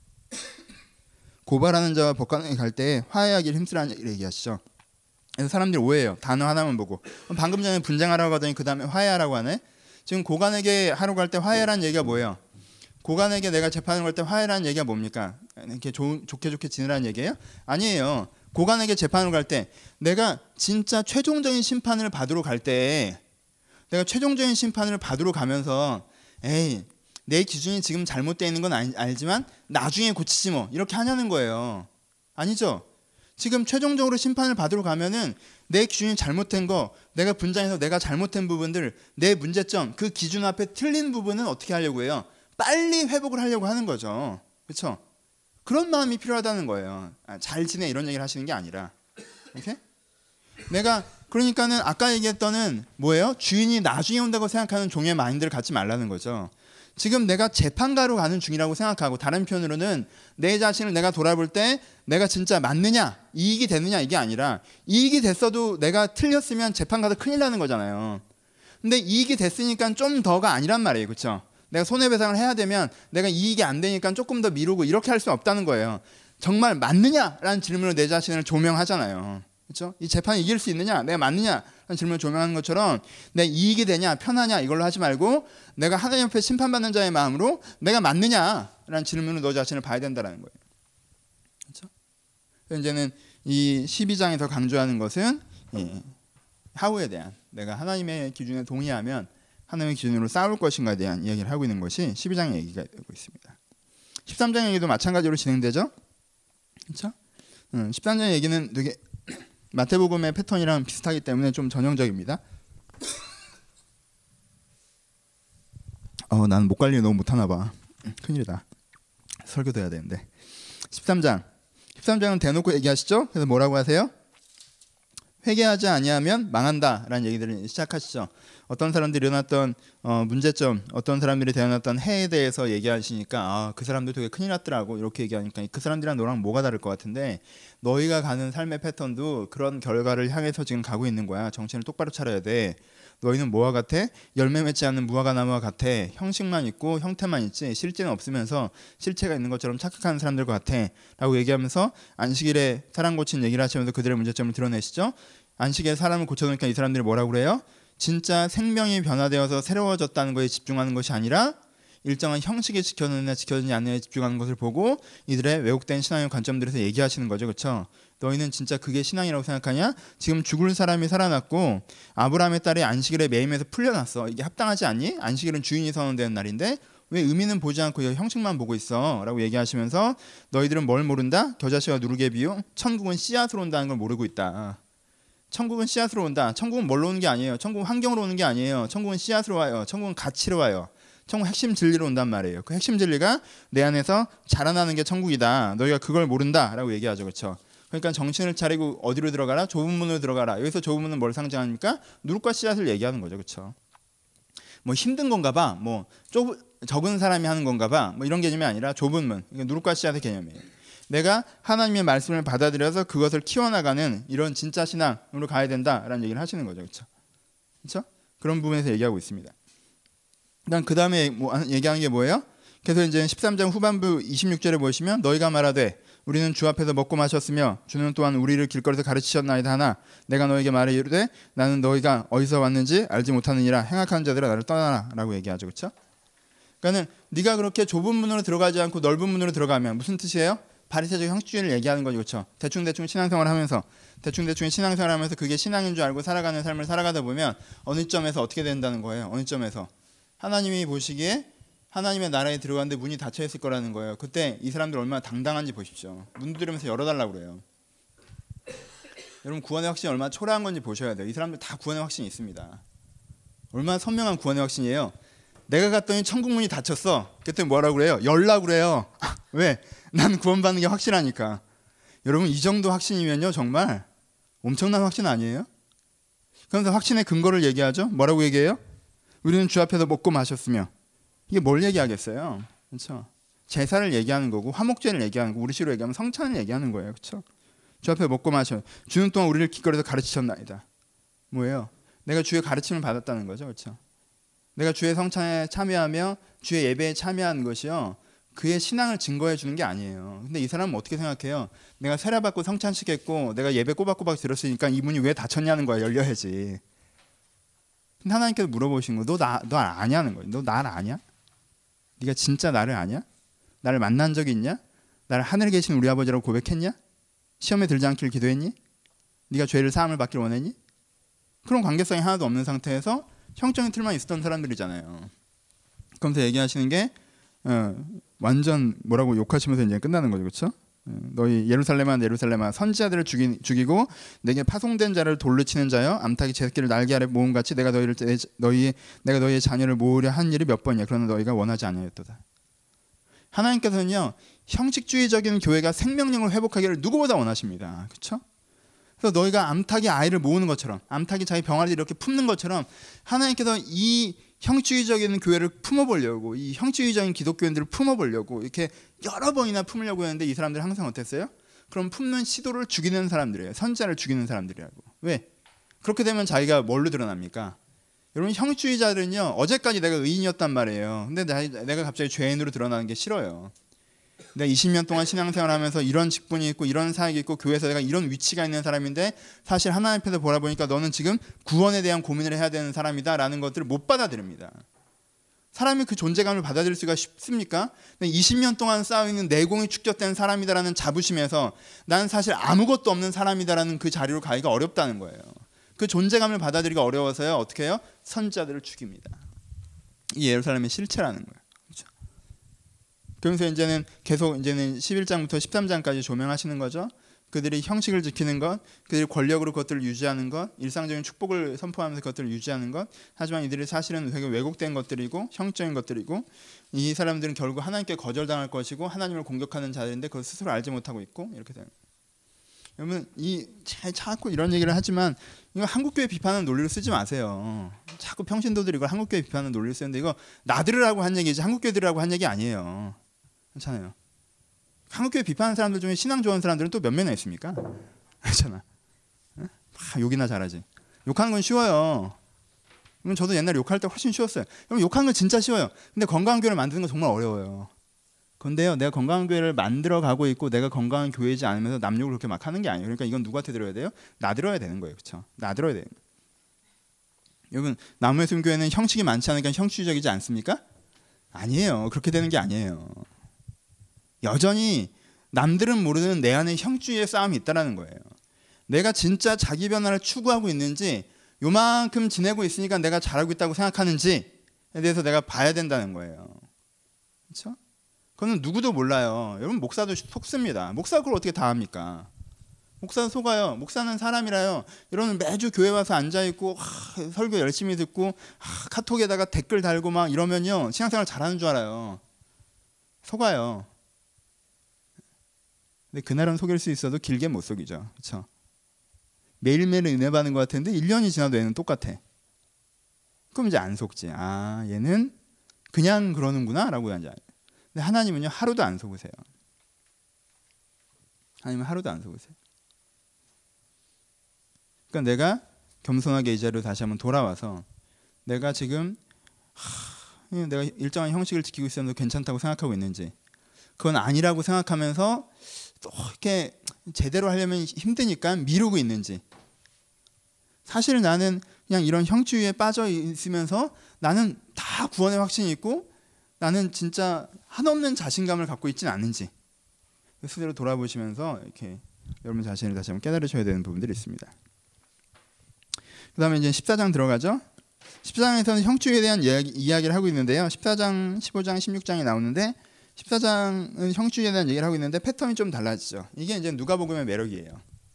고발하는 자와 법관에 갈 때 화해하기를 힘쓰라는 얘기를 얘기하시죠. 그래서 사람들이 오해해요. 단어 하나만 보고. 방금 전에 분쟁하라고 하더니 그 다음에 화해하라고 하네. 지금 고관에게 하러 갈 때 화해라는 얘기가 뭐예요? 고관에게 내가 재판을 갈 때 화해라는 얘기가 뭡니까? 이렇게 좋, 좋게 좋게 지내라는 얘기예요? 아니에요. 고관에게 재판을 갈 때 내가 진짜 최종적인 심판을 받으러 갈 때 내가 최종적인 심판을 받으러 가면서 에이 내 기준이 지금 잘못되어 있는 건 알, 알지만 나중에 고치지 뭐 이렇게 하냐는 거예요. 아니죠. 지금 최종적으로 심판을 받으러 가면은 내 기준이 잘못된 거, 내가 분장해서 내가 잘못된 부분들, 내 문제점, 그 기준 앞에 틀린 부분은 어떻게 하려고 해요? 빨리 회복을 하려고 하는 거죠. 그렇죠? 그런 마음이 필요하다는 거예요. 아, 잘 지내 이런 얘기를 하시는 게 아니라. 오케이? 내가 그러니까는 아까 얘기했던 뭐예요? 주인이 나중에 온다고 생각하는 종의 마인드를 갖지 말라는 거죠. 지금 내가 재판가로 가는 중이라고 생각하고 다른 표현으로는 내 자신을 내가 돌아볼 때 내가 진짜 맞느냐 이익이 됐느냐 이게 아니라 이익이 됐어도 내가 틀렸으면 재판 가서 큰일 나는 거잖아요. 근데 이익이 됐으니까 좀 더가 아니란 말이에요. 그렇죠? 내가 손해배상을 해야 되면 내가 이익이 안 되니까 조금 더 미루고 이렇게 할 수 없다는 거예요. 정말 맞느냐라는 질문으로 내 자신을 조명하잖아요. 그렇죠? 이 재판이 이길 수 있느냐 내가 맞느냐 라는 질문을 조명하는 것처럼 내 이익이 되냐 편하냐 이걸로 하지 말고 내가 하나님 앞에 심판받는 자의 마음으로 내가 맞느냐라는 질문으로 너 자신을 봐야 된다는 거예요. 그렇죠? 이제는 이 십이 장에서 강조하는 것은 예, 하우에 대한 내가 하나님의 기준에 동의하면 하나님의 기준으로 싸울 것인가에 대한 이야기를 하고 있는 것이 십이 장의 얘기가 되고 있습니다. 십삼 장 얘기도 마찬가지로 진행되죠. 그렇죠? 음, 십삼 장 얘기는 되게 마태복음의 패턴이랑 비슷하기 때문에 좀 전형적입니다. 어, 나는 목 관리 너무 못하나 봐. 큰일이다. 설교도 해야 되는데. 십삼 장. 십삼 장은 대놓고 얘기하시죠. 그래서 뭐라고 하세요? 회개하지 아니하면 망한다라는 얘기들을 시작하시죠. 어떤 사람들이 일어났던 어, 문제점, 어떤 사람들이 일어났던 해에 대해서 얘기하시니까 아, 그 사람들 되게 큰일 났더라고 이렇게 얘기하니까 그 사람들이랑 너랑 뭐가 다를 것 같은데 너희가 가는 삶의 패턴도 그런 결과를 향해서 지금 가고 있는 거야. 정신을 똑바로 차려야 돼. 너희는 뭐와 같아? 열매 맺지 않는 무화과 나무와 같아. 형식만 있고 형태만 있지 실제는 없으면서 실체가 있는 것처럼 착각하는 사람들과 같아 라고 얘기하면서 안식일에 사람 고친 얘기를 하시면서 그들의 문제점을 드러내시죠. 안식일에 사람을 고쳐놓으니까 이 사람들이 뭐라고 그래요? 진짜 생명이 변화되어서 새로워졌다는 것에 집중하는 것이 아니라 일정한 형식에 지켜느냐 지켜지지 않느냐에 집중하는 것을 보고 이들의 왜곡된 신앙의 관점들에서 얘기하시는 거죠. 그렇죠? 너희는 진짜 그게 신앙이라고 생각하냐? 지금 죽을 사람이 살아났고 아브라함의 딸이 안식일에 매임해서 풀려났어. 이게 합당하지 않니? 안식일은 주인이 선언되는 날인데 왜 의미는 보지 않고 형식만 보고 있어? 라고 얘기하시면서 너희들은 뭘 모른다? 겨자씨와 누룩의 비유? 천국은 씨앗으로 온다는 걸 모르고 있다. 천국은 씨앗으로 온다. 천국은 뭘로 오는 게 아니에요. 천국은 환경으로 오는 게 아니에요. 천국은 씨앗으로 와요. 천국은 가치로 와요. 천국 핵심 진리로 온단 말이에요. 그 핵심 진리가 내 안에서 자라나는 게 천국이다. 너희가 그걸 모른다라고 얘기하죠. 그렇죠? 그러니까 정신을 차리고 어디로 들어가라? 좁은 문으로 들어가라. 여기서 좁은 문은 뭘 상징합니까? 누룩과 씨앗을 얘기하는 거죠. 그렇죠? 뭐 힘든 건가 봐. 뭐 좁, 적은 사람이 하는 건가 봐. 뭐 이런 개념이 아니라 좁은 문. 그러니까 누룩과 씨앗의 개념이에요. 내가 하나님의 말씀을 받아들여서 그것을 키워나가는 이런 진짜 신앙으로 가야 된다라는 얘기를 하시는 거죠. 그렇죠? 그렇죠? 그런 부분에서 얘기하고 있습니다. 일단 그 다음에 뭐 얘기하는 게 뭐예요? 그래서 이제 십삼 장 후반부 이십육 절에 보시면 너희가 말하되 우리는 주 앞에서 먹고 마셨으며 주는 또한 우리를 길거리에서 가르치셨나이다 하나 내가 너에게 말해 이르되 나는 너희가 어디서 왔는지 알지 못하느니라 행악한 자들아 나를 떠나라 라고 얘기하죠. 그렇죠? 그러니까 네가 그렇게 좁은 문으로 들어가지 않고 넓은 문으로 들어가면 무슨 뜻이에요? 바리새적 형식주의를 얘기하는 거죠. 그렇죠? 대충대충 신앙생활을 하면서 대충대충 신앙생활을 하면서 그게 신앙인 줄 알고 살아가는 삶을 살아가다 보면 어느 점에서 어떻게 된다는 거예요? 어느 점에서 하나님이 보시기에 하나님의 나라에 들어갔는데 문이 닫혀 있을 거라는 거예요. 그때 이 사람들 얼마나 당당한지 보십시오. 문 두드리면서 열어달라고 그래요. 여러분 구원의 확신이 얼마나 초라한 건지 보셔야 돼요. 이 사람들 다 구원의 확신이 있습니다. 얼마나 선명한 구원의 확신이에요. 내가 갔더니 천국 문이 닫혔어. 그때 뭐라고 그래요? 열라고 그래요. 왜? 난 구원받는 게 확실하니까. 여러분 이 정도 확신이면요 정말 엄청난 확신 아니에요? 그러면서 확신의 근거를 얘기하죠. 뭐라고 얘기해요? 우리는 주 앞에서 먹고 마셨으며. 이게 뭘 얘기하겠어요? 그렇죠? 제사를 얘기하는 거고 화목제를 얘기하는 거고 우리식으로 얘기하면 성찬을 얘기하는 거예요. 그렇죠? 주 앞에 먹고 마셔. 주는 동안 우리를 길거리에서 가르치셨나이다. 뭐예요? 내가 주의 가르침을 받았다는 거죠. 그렇죠? 내가 주의 성찬에 참여하며 주의 예배에 참여하는 것이요, 그의 신앙을 증거해 주는 게 아니에요. 근데 이 사람은 어떻게 생각해요? 내가 세례받고 성찬시켰고 내가 예배 꼬박꼬박 들었으니까 이 문이 왜 닫혔냐는 거야. 열려야지. 근데 하나님께서 물어보신 거, 너 나 너 아냐는 거예요. 너 나를 아냐? 네가 진짜 나를 아냐? 나를 만난 적이 있냐? 나를 하늘에 계신 우리 아버지라고 고백했냐? 시험에 들지 않기를 기도했니? 네가 죄를 사함을 받기를 원했니? 그런 관계성이 하나도 없는 상태에서 형적인 틀만 있었던 사람들이잖아요. 그러면서 얘기하시는 게 어, 완전 뭐라고 욕하시면서 이제 끝나는 거죠. 그렇죠? 어, 너희 예루살렘아 예루살렘아 선지자들을 죽이, 죽이고 내게 파송된 자를 돌로 치는 자여, 암탉이 제 새끼를 날개 아래 모음같이 내가 너희를 너희 내가 너희의 자녀를 모으려 한 일이 몇 번이야. 그러나 너희가 원하지 아니하였도다. 하나님께서는요, 형식주의적인 교회가 생명력을 회복하기를 누구보다 원하십니다. 그렇죠? 그래서 너희가 암탉이 아이를 모으는 것처럼, 암탉이 자기 병아리를 이렇게 품는 것처럼 하나님께서 이 형식주의적인 교회를 품어보려고, 이 형식주의적인 기독교인들을 품어보려고 이렇게 여러 번이나 품으려고 했는데 이 사람들이 항상 어땠어요? 그럼 품는 시도를 죽이는 사람들이에요. 선지자를 죽이는 사람들이라고. 왜? 그렇게 되면 자기가 뭘로 드러납니까? 여러분, 형식주의자들은요, 어제까지 내가 의인이었단 말이에요. 근데 내가 갑자기 죄인으로 드러나는 게 싫어요. 내가 이십 년 동안 신앙생활하면서 이런 직분이 있고 이런 사역이 있고 교회에서 내가 이런 위치가 있는 사람인데 사실 하나님 앞에서 보라보니까 너는 지금 구원에 대한 고민을 해야 되는 사람이다라는 것들을 못 받아들입니다. 사람이 그 존재감을 받아들일 수가 쉽습니까? 이십 년 동안 쌓여있는 내공이 축적된 사람이다라는 자부심에서 나는 사실 아무것도 없는 사람이다라는 그 자리로 가기가 어렵다는 거예요. 그 존재감을 받아들이기가 어려워서요, 어떻게 해요? 선지자들을 죽입니다. 이 예루살렘의 실체라는 거예요. 그렇죠? 그러면서 이제는 계속 이제는 십일 장부터 십삼 장까지 조명하시는 거죠. 그들이 형식을 지키는 것, 그들이 권력으로 그것들을 유지하는 것, 일상적인 축복을 선포하면서 그것들을 유지하는 것. 하지만 이들이 사실은 되게 왜곡된 것들이고 형적인 것들이고, 이 사람들은 결국 하나님께 거절당할 것이고 하나님을 공격하는 자들인데 그걸 스스로 알지 못하고 있고, 이렇게 되는 거예요. 여러분, 이 자꾸 이런 얘기를 하지만 이거 한국교회 비판하는 논리로 쓰지 마세요. 자꾸 평신도들이 이걸 한국교회 비판하는 논리로 쓰는데 이거 나들으라고 한 얘기지 한국교회들이라고 한 얘기 아니에요. 괜찮아요. 한국교회 비판하는 사람들 중에 신앙 좋아하는 사람들은 또 몇 명이나 있습니까? 그렇잖아. 막 욕이나 잘하지. 욕하는 건 쉬워요. 그럼 저도 옛날에 욕할 때 훨씬 쉬웠어요. 그럼 욕하는 건 진짜 쉬워요. 근데 건강한 교회를 만드는 건 정말 어려워요. 근데요, 내가 건강한 교회를 만들어 가고 있고 내가 건강한 교회이지 않으면서 남욕을 그렇게 막 하는 게 아니에요. 그러니까 이건 누구한테 들어야 돼요? 나 들어야 되는 거예요. 그렇죠? 나 들어야 돼요. 여러분, 나무의 숨 교회는 형식이 많지 않으니까 형식주의적이지 않습니까? 아니에요. 그렇게 되는 게 아니에요. 여전히 남들은 모르는 내 안에 형주의의 싸움이 있다는 거예요. 내가 진짜 자기 변화를 추구하고 있는지, 요만큼 지내고 있으니까 내가 잘하고 있다고 생각하는지에 대해서 내가 봐야 된다는 거예요. 그렇죠? 그거는 누구도 몰라요. 여러분, 목사도 속습니다. 목사가 그걸 어떻게 다 합니까? 목사는 속아요. 목사는 사람이라요. 여러분, 매주 교회 와서 앉아있고 하, 설교 열심히 듣고 하, 카톡에다가 댓글 달고 막 이러면요, 신앙생활 잘하는 줄 알아요. 속아요. 근데 그날은 속일 수 있어도 길게 못 속이죠. 그렇죠? 매일매일 은혜 받는 것 같은데 일 년이 지나도 얘는 똑같아. 그럼 이제 안 속지. 아, 얘는 그냥 그러는구나 라고 이제. 근데 하나님은요, 하루도 안 속으세요. 하나님은 하루도 안 속으세요. 그러니까 내가 겸손하게 이 자리로 다시 한번 돌아와서 내가 지금 하, 내가 일정한 형식을 지키고 있었는데 괜찮다고 생각하고 있는지, 그건 아니라고 생각하면서 또 이렇게 제대로 하려면 힘드니까 미루고 있는지, 사실 나는 그냥 이런 형주의에 빠져 있으면서 나는 다 구원의 확신이 있고 나는 진짜 한없는 자신감을 갖고 있지는 않은지, 스스로 돌아보시면서 이렇게 여러분 자신을 다시 한번 깨달으셔야 되는 부분들이 있습니다. 그 다음에 이제 십사 장 들어가죠. 십사 장에서는 형주의에 대한 이야기, 이야기를 하고 있는데요. 십사 장, 십오 장, 십육 장이 나오는데 십사 장은 형주의에 대한 얘기를 하고 있는데 패턴이 좀 달라지죠. 이게 이제 누가복음의 매력이에요.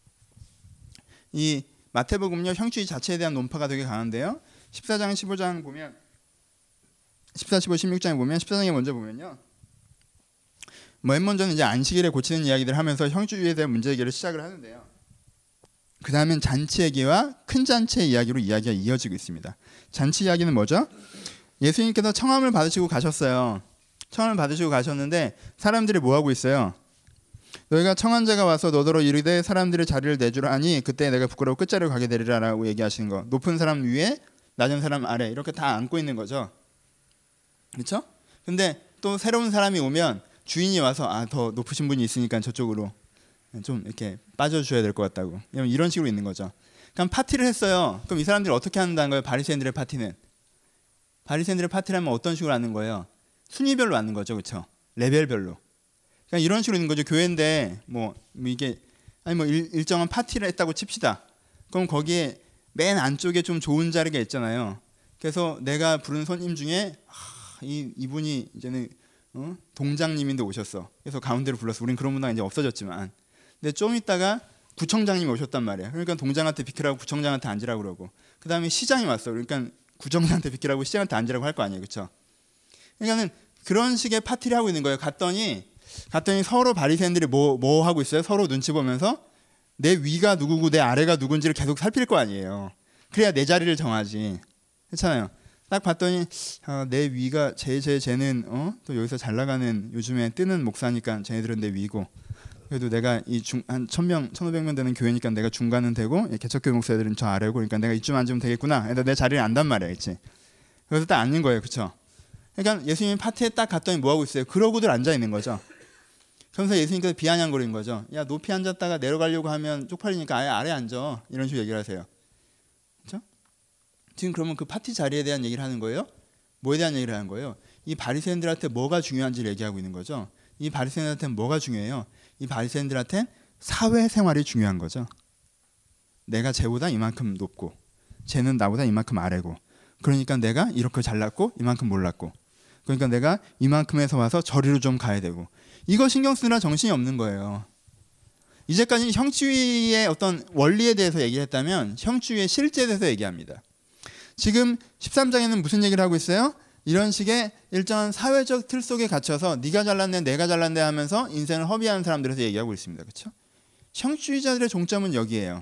이 마태복음은요, 형주의 자체에 대한 논파가 되게 강한데요. 십사 장, 십오 장 보면 십사, 십오, 십육 장에 보면 십사 장에 먼저 보면요. 맨 먼저는 이제 안식일에 고치는 이야기들을 하면서 형주의에 대한 문제 해결을 시작을 하는데요. 그 다음엔 잔치 얘기와 큰 잔치의 이야기로 이야기가 이어지고 있습니다. 잔치 이야기는 뭐죠? 예수님께서 청함을 받으시고 가셨어요. 청함을 받으시고 가셨는데 사람들이 뭐 하고 있어요? 너희가 청한 자가 와서 너더러 이르되 사람들의 자리를 내주라 하니 그때 내가 부끄러워 끝자리로 가게 되리라라고 얘기하시는 거. 높은 사람 위에 낮은 사람 아래 이렇게 다 안고 있는 거죠. 그렇죠? 근데 또 새로운 사람이 오면 주인이 와서 아, 더 높으신 분이 있으니까 저쪽으로 좀 이렇게 빠져주셔야 될 것 같다고. 이런 식으로 있는 거죠. 그럼 파티를 했어요. 그럼 이 사람들이 어떻게 한다는 거예요? 바리새인들의 파티는. 바리새인들의 파티를 하면 어떤 식으로 하는 거예요? 순위별로 하는 거죠. 그렇죠? 레벨별로. 그러니까 이런 식으로 있는 거죠. 교회인데 뭐 이게 아니 뭐 일, 일정한 파티를 했다고 칩시다. 그럼 거기에 맨 안쪽에 좀 좋은 자리가 있잖아요. 그래서 내가 부른 손님 중에 아, 이 이분이 이제는 어? 동장님인데 오셨어. 그래서 가운데로 불렀어. 우린 그런 문화가 이제 없어졌지만. 근데 좀 있다가 구청장님이 오셨단 말이야. 그러니까 동장한테 비키라고 구청장한테 앉으라고 그러고. 그 다음에 시장이 왔어. 그러니까 구청장한테 비키라고 시장한테 앉으라고 할 거 아니에요. 그렇죠? 그러니까는 그런 식의 파티를 하고 있는 거예요. 갔더니 갔더니 서로 바리새인들이 뭐, 뭐 하고 있어요? 서로 눈치 보면서 내 위가 누구고 내 아래가 누군지를 계속 살필 거 아니에요. 그래야 내 자리를 정하지. 그렇잖아요. 딱 봤더니 어, 내 위가 쟤쟤 쟤는 어? 또 여기서 잘 나가는 요즘에 뜨는 목사니까 쟤네들은 내 위고 그래도 내가 이 중 한 천 명, 천오백 명 되는 교회니까 내가 중간은 되고 개척교회 목사들은 저 아래고 그러니까 내가 이쯤 앉으면 되겠구나. 그래서 내 자리를 안단 말이야, 그렇지? 그래서 딱 앉는 거예요, 그렇죠? 그러니까 예수님이 파티에 딱 갔더니 뭐 하고 있어요? 그러고들 앉아 있는 거죠. 그러면서 예수님께서 비아냥거리는 거죠. 야, 높이 앉았다가 내려가려고 하면 쪽팔리니까 아예 아래 앉아. 이런 식으로 얘기를 하세요. 그렇죠? 지금 그러면 그 파티 자리에 대한 얘기를 하는 거예요? 뭐에 대한 얘기를 하는 거예요? 이 바리새인들한테 뭐가 중요한지를 얘기하고 있는 거죠. 이 바리새인들한테는 뭐가 중요해요? 이 바리새인들한테는 사회생활이 중요한 거죠. 내가 쟤보다 이만큼 높고 쟤는 나보다 이만큼 아래고 그러니까 내가 이렇게 잘났고 이만큼 몰랐고 그러니까 내가 이만큼에서 와서 저리로 좀 가야 되고 이거 신경 쓰느라 정신이 없는 거예요. 이제까지 형주의의 어떤 원리에 대해서 얘기했다면 형주의의 실제에 대해서 얘기합니다. 지금 십삼 장에는 무슨 얘기를 하고 있어요? 이런 식의 일정한 사회적 틀 속에 갇혀서 네가 잘났네 내가 잘났네 하면서 인생을 허비하는 사람들에서 얘기하고 있습니다. 그렇죠? 형주의자들의 종점은 여기에요.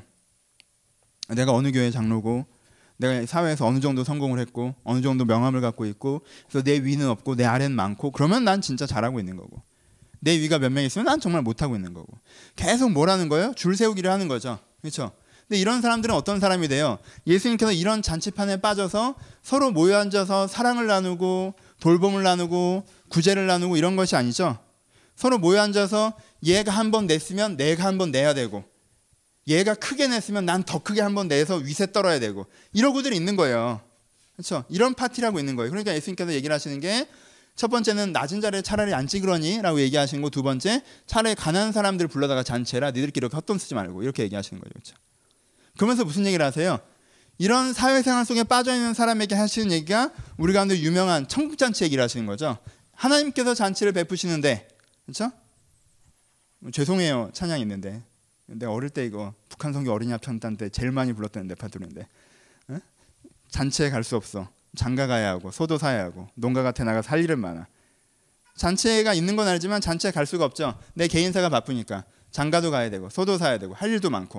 내가 어느 교회 장로고 내가 사회에서 어느 정도 성공을 했고 어느 정도 명함을 갖고 있고 그래서 내 위는 없고 내 아래는 많고 그러면 난 진짜 잘하고 있는 거고 내 위가 몇 명 있으면 난 정말 못하고 있는 거고 계속 뭐라는 거예요? 줄 세우기를 하는 거죠. 그렇죠? 근데 이런 사람들은 어떤 사람이 돼요? 예수님께서 이런 잔치판에 빠져서 서로 모여 앉아서 사랑을 나누고 돌봄을 나누고 구제를 나누고 이런 것이 아니죠. 서로 모여 앉아서 얘가 한 번 냈으면 내가 한 번 내야 되고 얘가 크게 냈으면 난 더 크게 한 번 내서 위세 떨어야 되고 이러고들 있는 거예요. 그렇죠? 이런 파티라고 있는 거예요. 그러니까 예수님께서 얘기를 하시는 게 첫 번째는 낮은 자리에 차라리 앉지 그러니 라고 얘기하시는 거, 두 번째 차라리 가난한 사람들 불러다가 잔치해라. 니들끼리 이렇게 헛돈 쓰지 말고 이렇게 얘기하시는 거죠. 그렇죠? 그러면서 무슨 얘기를 하세요? 이런 사회생활 속에 빠져있는 사람에게 하시는 얘기가 우리 가운데 유명한 천국잔치 얘기를 하시는 거죠. 하나님께서 잔치를 베푸시는데 그렇죠? 죄송해요 찬양이 있는데 내가 어릴 때 이거 북한 선교 어린이 합창단 때 제일 많이 불렀던 레파토리인데 에? 잔치에 갈 수 없어. 장가 가야 하고 소도 사야 하고 농가 같아 나가 살 일은 많아. 잔치가 있는 건 알지만 잔치에 갈 수가 없죠. 내 개인사가 바쁘니까 장가도 가야 되고 소도 사야 되고 할 일도 많고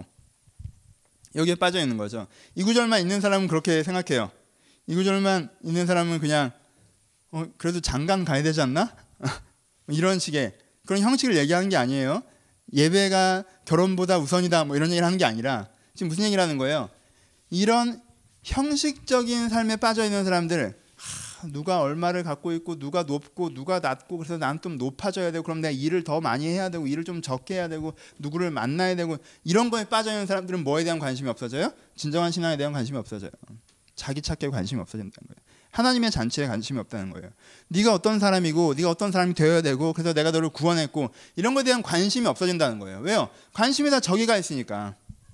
여기에 빠져 있는 거죠. 이 구절만 있는 사람은 그렇게 생각해요. 이 구절만 있는 사람은 그냥 어, 그래도 장가는 가야 되지 않나? 이런 식의 그런 형식을 얘기하는 게 아니에요. 예배가 결혼보다 우선이다 뭐 이런 얘기를 하는 게 아니라 지금 무슨 얘기를 하는 거예요? 이런 형식적인 삶에 빠져있는 사람들 하, 누가 얼마를 갖고 있고 누가 높고 누가 낮고 그래서 난 좀 높아져야 되고 그럼 내가 일을 더 많이 해야 되고 일을 좀 적게 해야 되고 누구를 만나야 되고 이런 거에 빠져있는 사람들은 뭐에 대한 관심이 없어져요? 진정한 신앙에 대한 관심이 없어져요. 자기 찾기에 관심이 없어진다는 거예요. 하나님의 잔치에 관심이 없다는 거예요. 네가 어떤 사람이고 네가 어떤 사람이 되어야 되고 그래서 내가 너를 구원했고 이런 거에 대한 관심이 없어진다는 거예요. 왜요? 관심이 다 저기가 있으니까.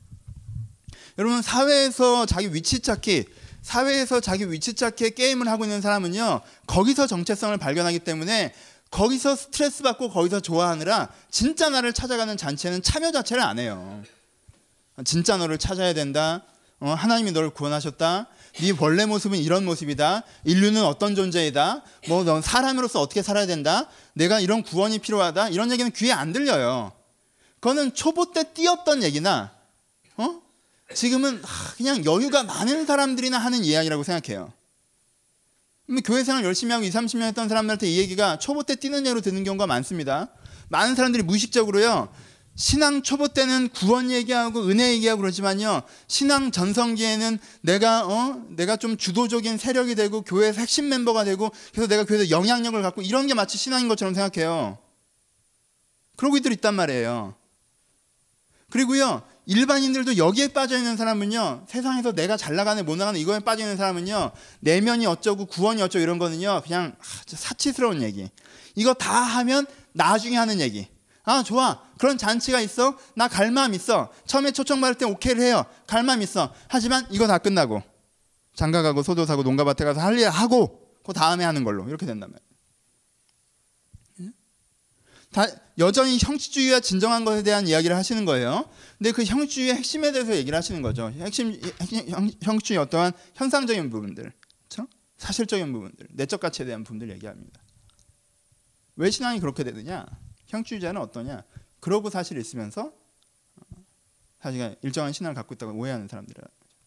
여러분 사회에서 자기 위치 찾기 사회에서 자기 위치 찾기에 게임을 하고 있는 사람은요 거기서 정체성을 발견하기 때문에 거기서 스트레스 받고 거기서 좋아하느라 진짜 나를 찾아가는 잔치에는 참여 자체를 안 해요. 진짜 너를 찾아야 된다. 어, 하나님이 너를 구원하셨다. 네 원래 모습은 이런 모습이다. 인류는 어떤 존재이다. 뭐 넌 사람으로서 어떻게 살아야 된다. 내가 이런 구원이 필요하다. 이런 얘기는 귀에 안 들려요. 그거는 초보 때 띄었던 얘기나 어? 지금은 그냥 여유가 많은 사람들이나 하는 이야기라고 생각해요. 교회 생활 열심히 하고 이십, 삼십 년 했던 사람들한테 이 얘기가 초보 때 뛰는 예로 듣는 경우가 많습니다. 많은 사람들이 무의식적으로요, 신앙 초보 때는 구원 얘기하고 은혜 얘기하고 그러지만요, 신앙 전성기에는 내가 어 내가 좀 주도적인 세력이 되고 교회에서 핵심 멤버가 되고 그래서 내가 교회에서 영향력을 갖고 이런 게 마치 신앙인 것처럼 생각해요. 그러고 이들 있단 말이에요. 그리고요, 일반인들도 여기에 빠져있는 사람은요, 세상에서 내가 잘 나가네 못 나가네 이거에 빠져있는 사람은요, 내면이 어쩌고 구원이 어쩌고 이런 거는요 그냥 사치스러운 얘기. 이거 다 하면 나중에 하는 얘기. 아 좋아, 그런 잔치가 있어, 나 갈 마음 있어, 처음에 초청받을 때 오케이를 해요, 갈 마음 있어. 하지만 이거 다 끝나고 장가가고 소도 사고 농가밭에 가서 할 일 하고 그 다음에 하는 걸로 이렇게 된단 말이에요. 다 여전히 형식주의와 진정한 것에 대한 이야기를 하시는 거예요. 근데 그 형식주의의 핵심에 대해서 얘기를 하시는 거죠. 핵심 형, 형식주의 어떠한 현상적인 부분들, 그렇죠? 사실적인 부분들, 내적 가치에 대한 부분들 얘기합니다. 왜 신앙이 그렇게 되느냐? 형식주의자는 어떠냐? 그러고 사실 있으면서 사실 일정한 신앙을 갖고 있다고 오해하는 사람들이라.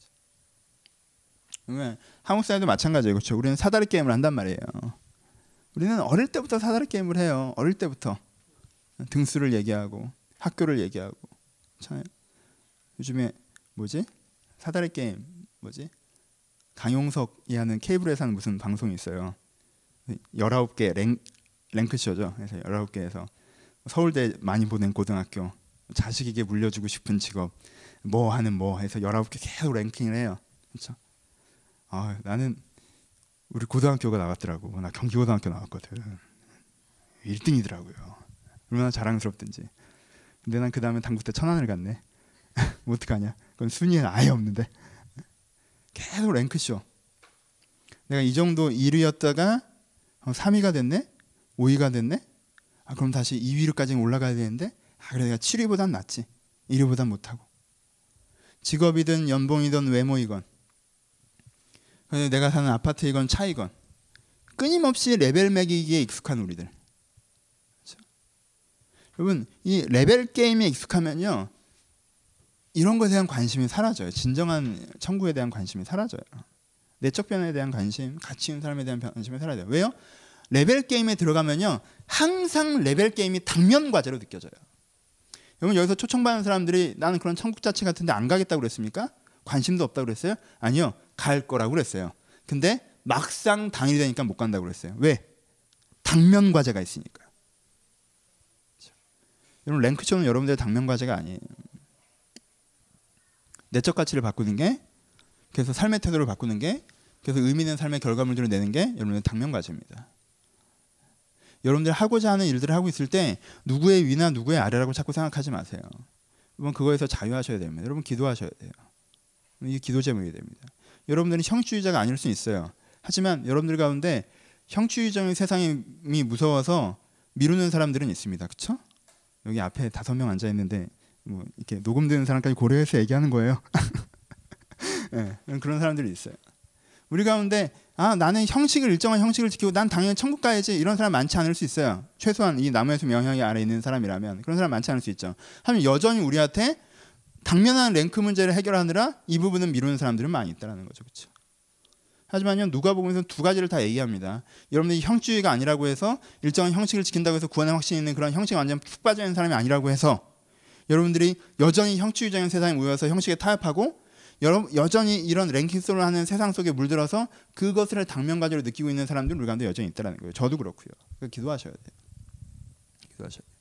그러면 한국 사회도 마찬가지예요, 그렇죠? 우리는 사다리 게임을 한단 말이에요. 우리는 어릴 때부터 사다리 게임을 해요. 어릴 때부터 등수를 얘기하고 학교를 얘기하고. 참 요즘에 뭐지? 사다리 게임 뭐지? 강용석이 하는 케이블에서 하는 무슨 방송이 있어요. 열아홉 개 랭, 랭크쇼죠. 그래서 열아홉 개에서 서울대 많이 보낸 고등학교, 자식에게 물려주고 싶은 직업, 뭐 하는 뭐 해서 열아홉 개 계속 랭킹을 해요. 그렇죠? 아, 나는 우리 고등학교가 나갔더라고. 나 경기고등학교 나왔거든. 일 등이더라고요. 얼마나 자랑스럽든지. 근데 난 그 다음에 당국대 천안을 갔네. 뭐 어떡하냐? 그건 순위에는 아예 없는데. 계속 랭크쇼. 내가 이 정도 일 위였다가 삼 위가 됐네? 오 위가 됐네? 아, 그럼 다시 이 위로까지 올라가야 되는데, 아, 그래 내가 칠 위보단 낫지. 일 위보단 못하고. 직업이든 연봉이든 외모이건, 내가 사는 아파트이건 차이건, 끊임없이 레벨 매기기에 익숙한 우리들. 그렇죠? 여러분, 이 레벨 게임에 익숙하면요, 이런 것에 대한 관심이 사라져요. 진정한 천국에 대한 관심이 사라져요. 내적 변화에 대한 관심, 가치 있는 사람에 대한 관심이 사라져요. 왜요? 레벨 게임에 들어가면요, 항상 레벨 게임이 당면 과제로 느껴져요. 여러분, 여기서 초청받은 사람들이 나는 그런 천국 자체 같은데 안 가겠다고 그랬습니까? 관심도 없다고 그랬어요? 아니요, 갈 거라고 그랬어요. 근데 막상 당일이 되니까 못 간다고 그랬어요. 왜? 당면 과제가 있으니까. 그렇죠? 여러분, 랭크쇼는 여러분들의 당면 과제가 아니에요. 내적 가치를 바꾸는 게, 그래서 삶의 태도를 바꾸는 게, 그래서 의미 있는 삶의 결과물들을 내는 게 여러분의 당면 과제입니다. 여러분들 하고자 하는 일들을 하고 있을 때 누구의 위나 누구의 아래라고 자꾸 생각하지 마세요. 여러분, 그거에서 자유하셔야 됩니다. 여러분, 기도하셔야 돼요. 이게 기도 제목이 됩니다. 여러분들은 형식주의자가 아닐 수 있어요. 하지만 여러분들 가운데 형식주의적인 세상이 무서워서 미루는 사람들은 있습니다. 그렇죠? 여기 앞에 다섯 명 앉아 있는데 뭐 이렇게 녹음되는 사람까지 고려해서 얘기하는 거예요. 네, 그런 사람들이 있어요. 우리 가운데 아, 나는 형식을 일정한 형식을 지키고 난 당연히 천국 가야지, 이런 사람 많지 않을 수 있어요. 최소한 이 나무의 숲 영향이 아래 있는 사람이라면 그런 사람 많지 않을 수 있죠. 하지만 여전히 우리한테 당면한 랭크 문제를 해결하느라 이 부분은 미루는 사람들은 많이 있다는 거죠. 그렇죠? 하지만요, 누가복음에서는 두 가지를 다 얘기합니다. 여러분들이 형식주의가 아니라고 해서 일정한 형식을 지킨다고 해서 구원의 확신이 있는 그런 형식에 완전 푹 빠져 있는 사람이 아니라고 해서 여러분들이 여전히 형식주의적인 세상에 모여서 형식에 타협하고 여전히 이런 랭킹쇼를 하는 세상 속에 물들어서 그것을 당면 과제로 느끼고 있는 사람들은 우리 가운데 여전히 있다는 거예요. 저도 그렇고요. 기도하셔야 돼요. 기도하셔야 돼요.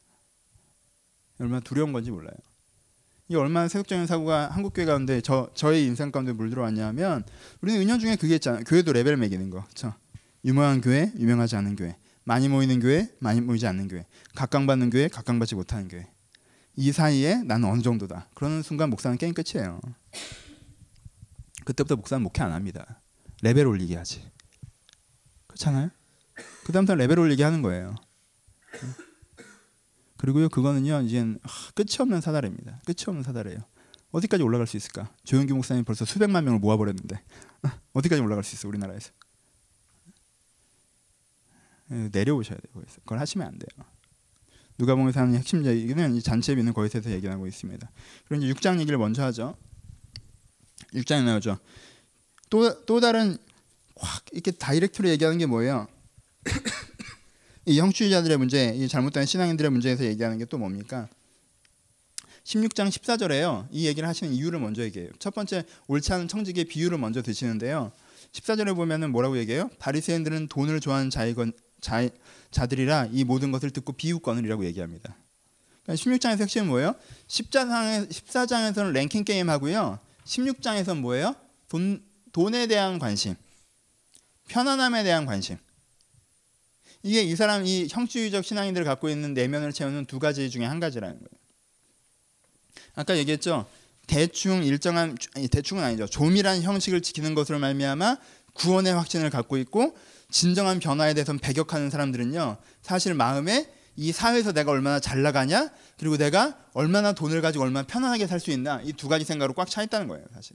얼마나 두려운 건지 몰라요. 이 얼마나 세속적인 사고가 한국 교회 가운데 저 저의 인생 가운데 물들어왔냐면, 우리는 은연 중에 그게 있잖아요. 교회도 레벨 매기는 거, 그렇죠? 유명한 교회, 유명하지 않은 교회, 많이 모이는 교회, 많이 모이지 않는 교회, 각광받는 교회, 각광받지 못하는 교회. 이 사이에 나는 어느 정도다. 그러는 순간 목사는 게임 끝이에요. 그때부터 목사는 목회 안 합니다. 레벨 올리게 하지. 그렇잖아요? 그 다음부터 레벨 올리게 하는 거예요. 그리고요, 그거는요, 이제 끝이 없는 사다리입니다. 끝이 없는 사다리예요. 어디까지 올라갈 수 있을까? 조영기 목사님 벌써 수백만 명을 모아버렸는데 어디까지 올라갈 수 있어, 우리나라에서? 내려오셔야 돼요. 거기서. 그걸 하시면 안 돼요. 누가복음에서 하는 핵심 얘기는 이 잔치에 있는 거기에 대해서 얘기하고 있습니다. 그리고 이제 육 장 얘기를 먼저 하죠. 육 장에 나오죠. 또, 또 다른 확 이렇게 다이렉트로 얘기하는 게 뭐예요? 이 형주의자들의 문제, 이 잘못된 신앙인들의 문제에서 얘기하는 게 또 뭡니까? 십육 장 십사 절에요. 이 얘기를 하시는 이유를 먼저 얘기해요. 첫 번째, 옳지 않은 청지기의 비유를 먼저 드시는데요. 십사 절에 보면은 뭐라고 얘기해요? 바리새인들은 돈을 좋아하는 자이건, 자, 자들이라 이 모든 것을 듣고 비웃거느리라고 얘기합니다. 그러니까 십육 장에서 핵심은 뭐예요? 십사 장에, 십사 장에서는 랭킹 게임 하고요. 십육 장에서는 뭐예요? 돈, 돈에 대한 관심, 편안함에 대한 관심. 이게 이 사람, 이 형주의적 신앙인들을 갖고 있는 내면을 채우는 두 가지 중에 한 가지라는 거예요. 아까 얘기했죠. 대충 일정한, 대충은 아니죠. 조밀한 형식을 지키는 것으로 말미암아 구원의 확신을 갖고 있고 진정한 변화에 대해서 배격하는 사람들은요, 사실 마음에 이 사회에서 내가 얼마나 잘 나가냐, 그리고 내가 얼마나 돈을 가지고 얼마나 편안하게 살 수 있나, 이 두 가지 생각으로 꽉 차 있다는 거예요, 사실.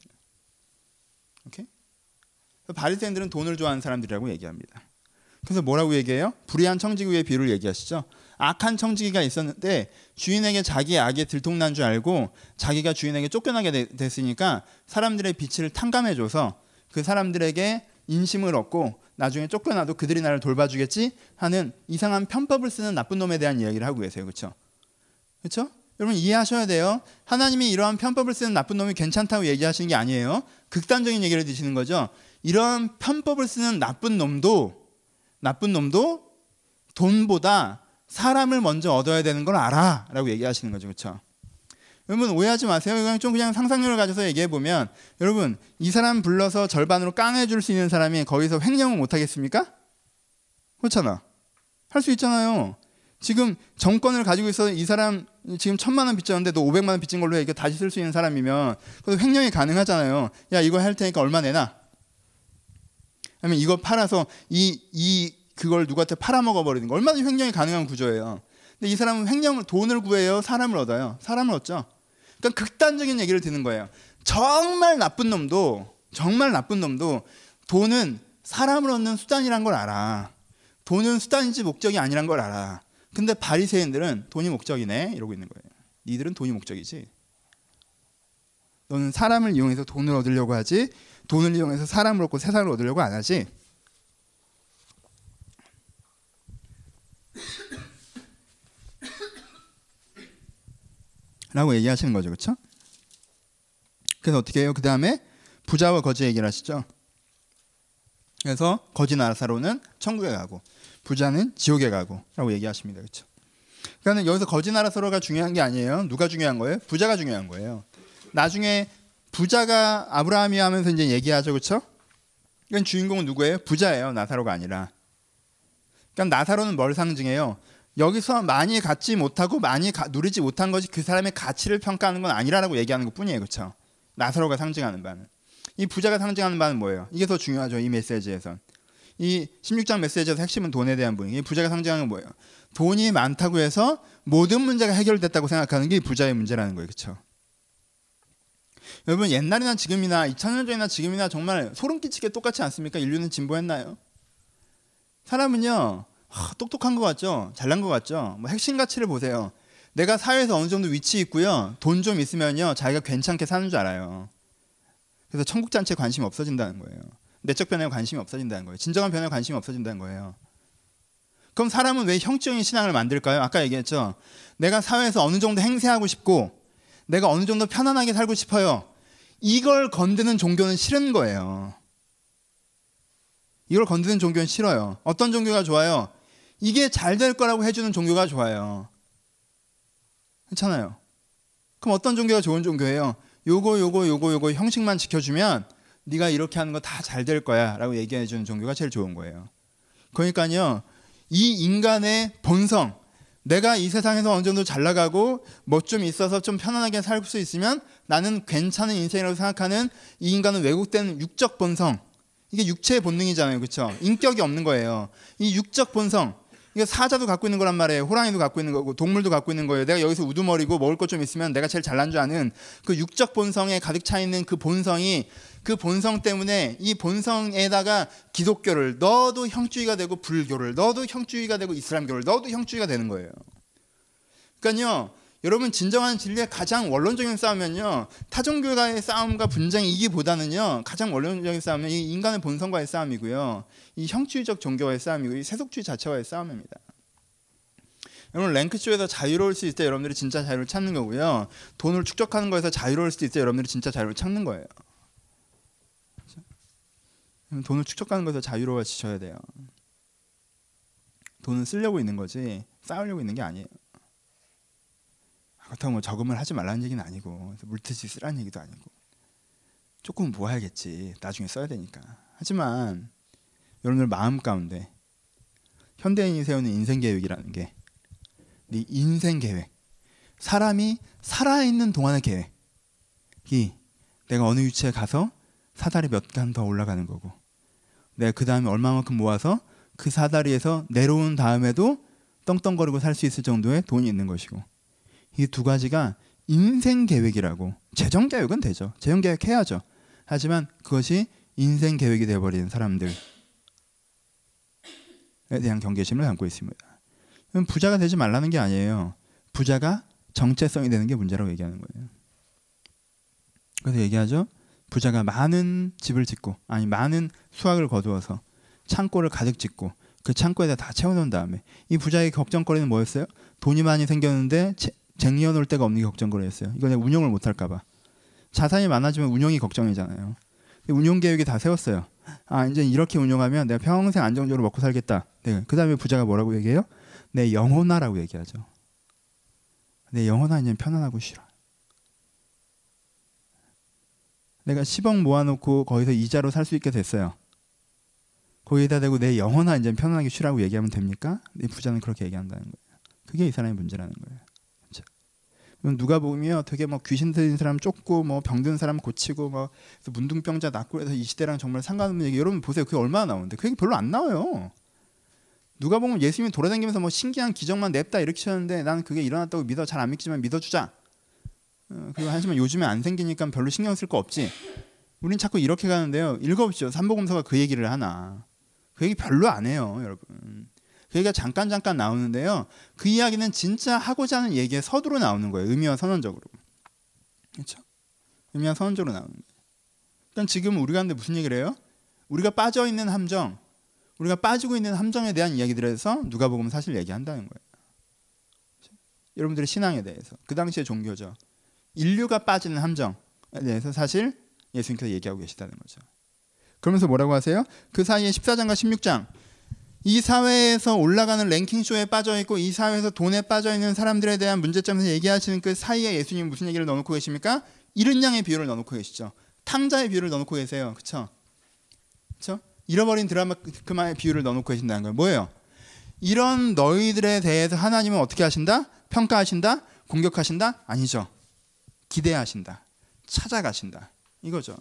오케이? 바리새인들은 돈을 좋아하는 사람들이라고 얘기합니다. 그래서 뭐라고 얘기해요? 불의한 청지기의 비유를 얘기하시죠. 악한 청지기가 있었는데 주인에게 자기의 악에 들통난 줄 알고 자기가 주인에게 쫓겨나게 됐으니까 사람들의 빛을 탕감해줘서 그 사람들에게 인심을 얻고 나중에 쫓겨나도 그들이 나를 돌봐주겠지 하는 이상한 편법을 쓰는 나쁜 놈에 대한 이야기를 하고 계세요. 그렇죠? 그렇죠? 여러분 이해하셔야 돼요. 하나님이 이러한 편법을 쓰는 나쁜 놈이 괜찮다고 얘기하시는 게 아니에요. 극단적인 얘기를 드시는 거죠. 이러한 편법을 쓰는 나쁜 놈도 나쁜 놈도 돈보다 사람을 먼저 얻어야 되는 걸 알아 라고 얘기하시는 거죠. 그렇죠? 여러분 오해하지 마세요. 그냥 좀 그냥 상상력을 가져서 얘기해 보면, 여러분 이 사람 불러서 절반으로 깡해줄 수 있는 사람이 거기서 횡령을 못 하겠습니까? 그렇잖아. 할 수 있잖아요. 지금 정권을 가지고 있어 이 사람 지금 천만 원 빚졌는데 너 오백만 원 빚진 걸로 이거 다시 쓸 수 있는 사람이면 그래서 횡령이 가능하잖아요. 야 이거 할 테니까 얼마 내놔. 아니면 이거 팔아서 이, 이 그걸 누구한테 팔아먹어 버리는 거, 얼마든지 횡령이 가능한 구조예요. 근데 이 사람은 횡령을, 돈을 구해요, 사람을 얻어요? 사람을 얻죠. 그러니까 극단적인 얘기를 듣는 거예요. 정말 나쁜 놈도 정말 나쁜 놈도 돈은 사람을 얻는 수단이란 걸 알아. 돈은 수단이지 목적이 아니란 걸 알아. 근데 바리새인들은 돈이 목적이네 이러고 있는 거예요. 니들은 돈이 목적이지. 너는 사람을 이용해서 돈을 얻으려고 하지, 돈을 이용해서 사람을 얻고 세상을 얻으려고 안 하지. 라고 얘기하시는 거죠. 그렇죠? 그래서 어떻게 해요? 그 다음에 부자와 거지 얘기를 하시죠. 그래서 거지 나사로는 천국에 가고 부자는 지옥에 가고 라고 얘기하십니다. 그렇죠? 그러니까 여기서 거지 나사로가 중요한 게 아니에요. 누가 중요한 거예요? 부자가 중요한 거예요. 나중에 부자가 아브라함이 하면서 이제 얘기하죠. 그렇죠? 이건 주인공은 누구예요? 부자예요. 나사로가 아니라. 그러니까 나사로는 뭘 상징해요? 여기서 많이 갖지 못하고 많이 가, 누리지 못한 것이 그 사람의 가치를 평가하는 건 아니라고 얘기하는 것뿐이에요. 그렇죠? 나사로가 상징하는 바는. 이 부자가 상징하는 바는 뭐예요? 이게 더 중요하죠. 이 메시지에선. 이 십육 장 메시지에서 핵심은 돈에 대한 부분. 이 부자가 상징하는 건 뭐예요? 돈이 많다고 해서 모든 문제가 해결됐다고 생각하는 게 부자의 문제라는 거예요. 그렇죠? 여러분 옛날이나 지금이나 이천 년 전이나 지금이나 정말 소름 끼치게 똑같지 않습니까? 인류는 진보했나요? 사람은요 하, 똑똑한 것 같죠? 잘난 것 같죠? 뭐 핵심 가치를 보세요. 내가 사회에서 어느 정도 위치 있고요, 돈 좀 있으면요 자기가 괜찮게 사는 줄 알아요. 그래서 천국 잔치에 관심이 없어진다는 거예요. 내적 변화에 관심이 없어진다는 거예요. 진정한 변화에 관심이 없어진다는 거예요. 그럼 사람은 왜 형적인 신앙을 만들까요? 아까 얘기했죠. 내가 사회에서 어느 정도 행세하고 싶고 내가 어느 정도 편안하게 살고 싶어요. 이걸 건드는 종교는 싫은 거예요. 이걸 건드는 종교는 싫어요. 어떤 종교가 좋아요? 이게 잘 될 거라고 해주는 종교가 좋아요. 괜찮아요. 그럼 어떤 종교가 좋은 종교예요? 요거 요거 요거 요거 형식만 지켜주면 네가 이렇게 하는 거 다 잘 될 거야 라고 얘기해 주는 종교가 제일 좋은 거예요. 그러니까요 이 인간의 본성, 내가 이 세상에서 어느 정도 잘 나가고 뭐 좀 있어서 좀 편안하게 살 수 있으면 나는 괜찮은 인생이라고 생각하는 이 인간은 왜곡된 육적 본성, 이게 육체의 본능이잖아요. 그렇죠? 인격이 없는 거예요. 이 육적 본성, 이게 사자도 갖고 있는 거란 말이에요. 호랑이도 갖고 있는 거고 동물도 갖고 있는 거예요. 내가 여기서 우두머리고 먹을 것 좀 있으면 내가 제일 잘난 줄 아는 그 육적 본성에 가득 차 있는 그 본성이, 그 본성 때문에 이 본성에다가 기독교를 넣어도 형주의가 되고 불교를 넣어도 형주의가 되고 이슬람교를 넣어도 형주의가 되는 거예요. 그러니까요 여러분 진정한 진리의 가장 원론적인 싸움은요 타종교가의 싸움과 분쟁이기보다는요 가장 원론적인 싸움은 이 인간의 본성과의 싸움이고요, 이 형주의적 종교와의 싸움이고 이 세속주의 자체와의 싸움입니다. 여러분 랭크쇼에서 자유로울 수 있을 때 여러분들이 진짜 자유를 찾는 거고요. 돈을 축적하는 거에서 자유로울 수 있을 때 여러분들이 진짜 자유를 찾는 거예요. 그렇죠? 돈을 축적하는 거에서 자유로워지셔야 돼요. 돈은 쓰려고 있는 거지 쌓으려고 있는 게 아니에요. 그렇다고 뭐 저금을 하지 말라는 얘기는 아니고 물티슈 쓰라는 얘기도 아니고 조금 모아야겠지. 나중에 써야 되니까. 하지만 여러분들 마음 가운데 현대인이 세우는 인생 계획이라는 게 네 인생 계획, 사람이 살아있는 동안의 계획이 내가 어느 위치에 가서 사다리 몇 간 더 올라가는 거고 내가 그 다음에 얼마만큼 모아서 그 사다리에서 내려온 다음에도 떵떵거리고 살 수 있을 정도의 돈이 있는 것이고 이 두 가지가 인생 계획이라고. 재정 계획은 되죠. 재정 계획 해야죠. 하지만 그것이 인생 계획이 되어버리는 사람들에 대한 경계심을 갖고 있습니다. 부자가 되지 말라는 게 아니에요. 부자가 정체성이 되는 게 문제라고 얘기하는 거예요. 그래서 얘기하죠. 부자가 많은 집을 짓고 아니 많은 수확을 거두어서 창고를 가득 짓고 그 창고에다 다 채워놓은 다음에 이 부자의 걱정거리는 뭐였어요? 돈이 많이 생겼는데 제, 쟁여놓을 데가 없는 게 걱정거리였어요. 이거 내가 운용을 못할까 봐. 자산이 많아지면 운용이 걱정이잖아요. 운용 계획이 다 세웠어요. 아 이제 이렇게 운용하면 내가 평생 안정적으로 먹고 살겠다. 네. 그 다음에 부자가 뭐라고 얘기해요? 내 영혼아라고 얘기하죠. 내 영혼아 이제 편안하고 싫어. 내가 십억 모아놓고 거기서 이자로 살 수 있게 됐어요. 거기에다 대고 내 영혼아 이제 편안하게 쉬라고 얘기하면 됩니까? 이 부자는 그렇게 얘기한다는 거예요. 그게 이 사람의 문제라는 거예요. 그렇죠? 누가 보면 되게 뭐 귀신 들린 사람 쫓고 뭐 병든 사람 고치고 뭐 문둥병자 낫고 해서 이 시대랑 정말 상관없는 얘기. 여러분 보세요. 그게 얼마나 나오는데 그 얘기 별로 안 나와요. 누가 보면 예수님이 돌아다니면서 뭐 신기한 기적만 냅다 일으키셨는데 난 그게 일어났다고 믿어. 잘 안 믿지만 믿어주자. 어, 그리고 하지만 요즘에 안 생기니까 별로 신경 쓸 거 없지. 우린 자꾸 이렇게 가는데요. 읽어보시죠. 삼복음서가 그 얘기를 하나. 그 얘기 별로 안 해요, 여러분. 그 얘기가 잠깐 잠깐 나오는데요. 그 이야기는 진짜 하고자 하는 얘기의 서두로 나오는 거예요. 의미와 선언적으로. 그렇죠? 의미와 선언적으로 나오는 거예요. 그러니까 지금 우리가 하는데 무슨 얘기를 해요? 우리가 빠져 있는 함정, 우리가 빠지고 있는 함정에 대한 이야기들에서 누가복음은 사실 얘기한다는 거예요. 그렇죠? 여러분들의 신앙에 대해서. 그 당시의 종교죠. 인류가 빠지는 함정에 대해서 사실 예수님께서 얘기하고 계시다는 거죠. 그러면서 뭐라고 하세요? 그 사이에 십사 장과 십육 장 이 사회에서 올라가는 랭킹쇼에 빠져있고 이 사회에서 돈에 빠져있는 사람들에 대한 문제점에서 얘기하시는 그 사이에 예수님이 무슨 얘기를 넣어놓고 계십니까? 잃은 양의 비유를 넣어놓고 계시죠. 탕자의 비유를 넣어놓고 계세요. 그렇죠? 그렇죠? 잃어버린 드라마의 비유를 넣어놓고 계신다는 거예요. 뭐예요? 이런 너희들에 대해서 하나님은 어떻게 하신다? 평가하신다? 공격하신다? 아니죠. 기대하신다. 찾아가신다. 이거죠.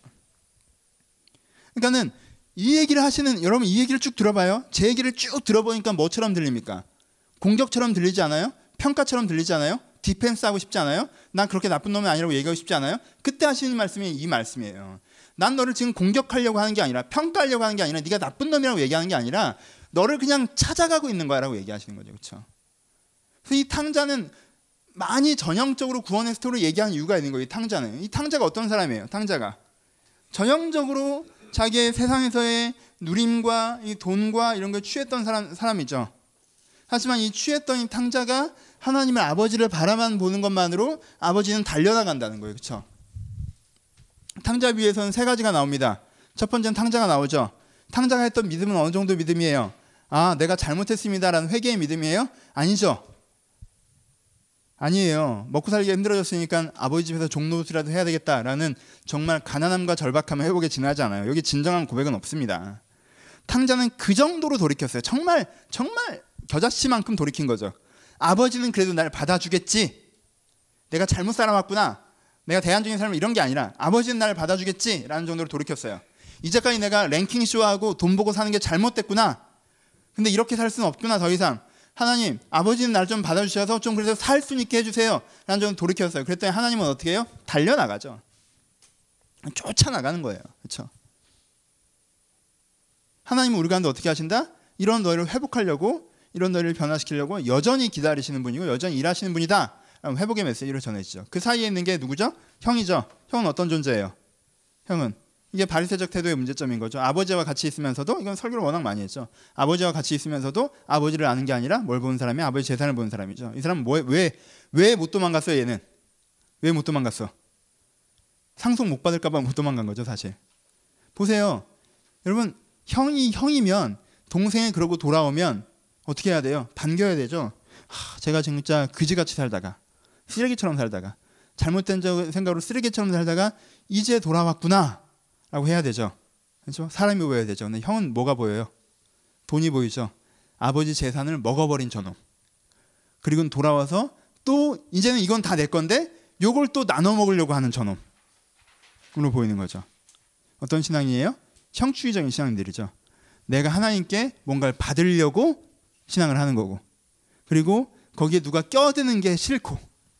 그러니까는 이 얘기를 하시는 여러분 이 얘기를 쭉 들어봐요. 제 얘기를 쭉 들어보니까 뭐처럼 들립니까? 공격처럼 들리지 않아요? 평가처럼 들리지 않아요? 디펜스 하고 싶지 않아요? 난 그렇게 나쁜 놈이 아니라고 얘기하고 싶지 않아요? 그때 하시는 말씀이 이 말씀이에요. 난 너를 지금 공격하려고 하는 게 아니라 평가하려고 하는 게 아니라 네가 나쁜 놈이라고 얘기하는 게 아니라 너를 그냥 찾아가고 있는 거야라고 얘기하시는 거죠. 그렇죠? 그래서 이 탕자는 많이 전형적으로 구원의 스토리를 얘기하는 이유가 있는 거예요. 이 탕자는. 이 탕자가 어떤 사람이에요? 탕자가 전형적으로 자기의 세상에서의 누림과 이 돈과 이런 걸 취했던 사람, 사람이죠. 하지만 이 취했던 이 탕자가 하나님의 아버지를 바라만 보는 것만으로 아버지는 달려나간다는 거예요. 그렇죠? 탕자 비유에서는 세 가지가 나옵니다. 첫 번째는 탕자가 나오죠. 탕자가 했던 믿음은 어느 정도 믿음이에요? 아, 내가 잘못했습니다라는 회개의 믿음이에요? 아니죠. 아니에요. 먹고 살기 힘들어졌으니까 아버지 집에서 종노릇이라도 해야 되겠다라는 정말 가난함과 절박함을 회복에 지나지 않아요. 여기 진정한 고백은 없습니다. 탕자는 그 정도로 돌이켰어요. 정말 정말 겨자씨만큼 돌이킨 거죠. 아버지는 그래도 날 받아주겠지. 내가 잘못 살아왔구나. 내가 대안적인 삶을 이런 게 아니라 아버지는 날 받아주겠지라는 정도로 돌이켰어요. 이제까지 내가 랭킹쇼하고 돈 보고 사는 게 잘못됐구나. 근데 이렇게 살 수는 없구나 더 이상. 하나님, 아버지는 날 좀 받아주셔서 좀 그래서 살 수 있게 해주세요. 라는 좀 돌이켰어요. 그랬더니 하나님은 어떻게 해요? 달려나가죠. 쫓아나가는 거예요. 그렇죠? 하나님은 우리 가운데 어떻게 하신다? 이런 너희를 회복하려고, 이런 너희를 변화시키려고 여전히 기다리시는 분이고 여전히 일하시는 분이다. 회복의 메시지를 전해주죠. 그 사이에 있는 게 누구죠? 형이죠. 형은 어떤 존재예요? 형은 이게 바리새적 태도의 문제점인 거죠. 아버지와 같이 있으면서도, 이건 설교를 워낙 많이 했죠. 아버지와 같이 있으면서도 아버지를 아는 게 아니라 뭘 보는 사람이 아버지 재산을 보는 사람이죠. 이 사람은 뭐, 왜, 왜 못 도망갔어요? 얘는 왜 못 도망갔어? 상속 못 받을까 봐 못 도망간 거죠, 사실. 보세요. 여러분, 형이 형이면 동생이 그러고 돌아오면 어떻게 해야 돼요? 반겨야 되죠. 하, 제가 진짜 그지같이 살다가, 쓰레기처럼 살다가, 잘못된 생각으로 쓰레기처럼 살다가 이제 돌아왔구나 라고 해야 되죠. 그렇죠? 사람이 보여야 되죠. 근데 형은 뭐가 보여요? 돈이 보이죠. 아버지 재산을 먹어버린 저놈. 그리고 돌아와서 또 이제는 이건 다 내 건데 요걸 또 나눠 먹으려고 하는 저놈으로 보이는 거죠. 어떤 신앙이에요? 형주의적인 신앙들이죠. 내가 하나님께 뭔가를 받으려고 신앙을 하는 거고, 그리고 거기에 누가 껴드는 게 싫고.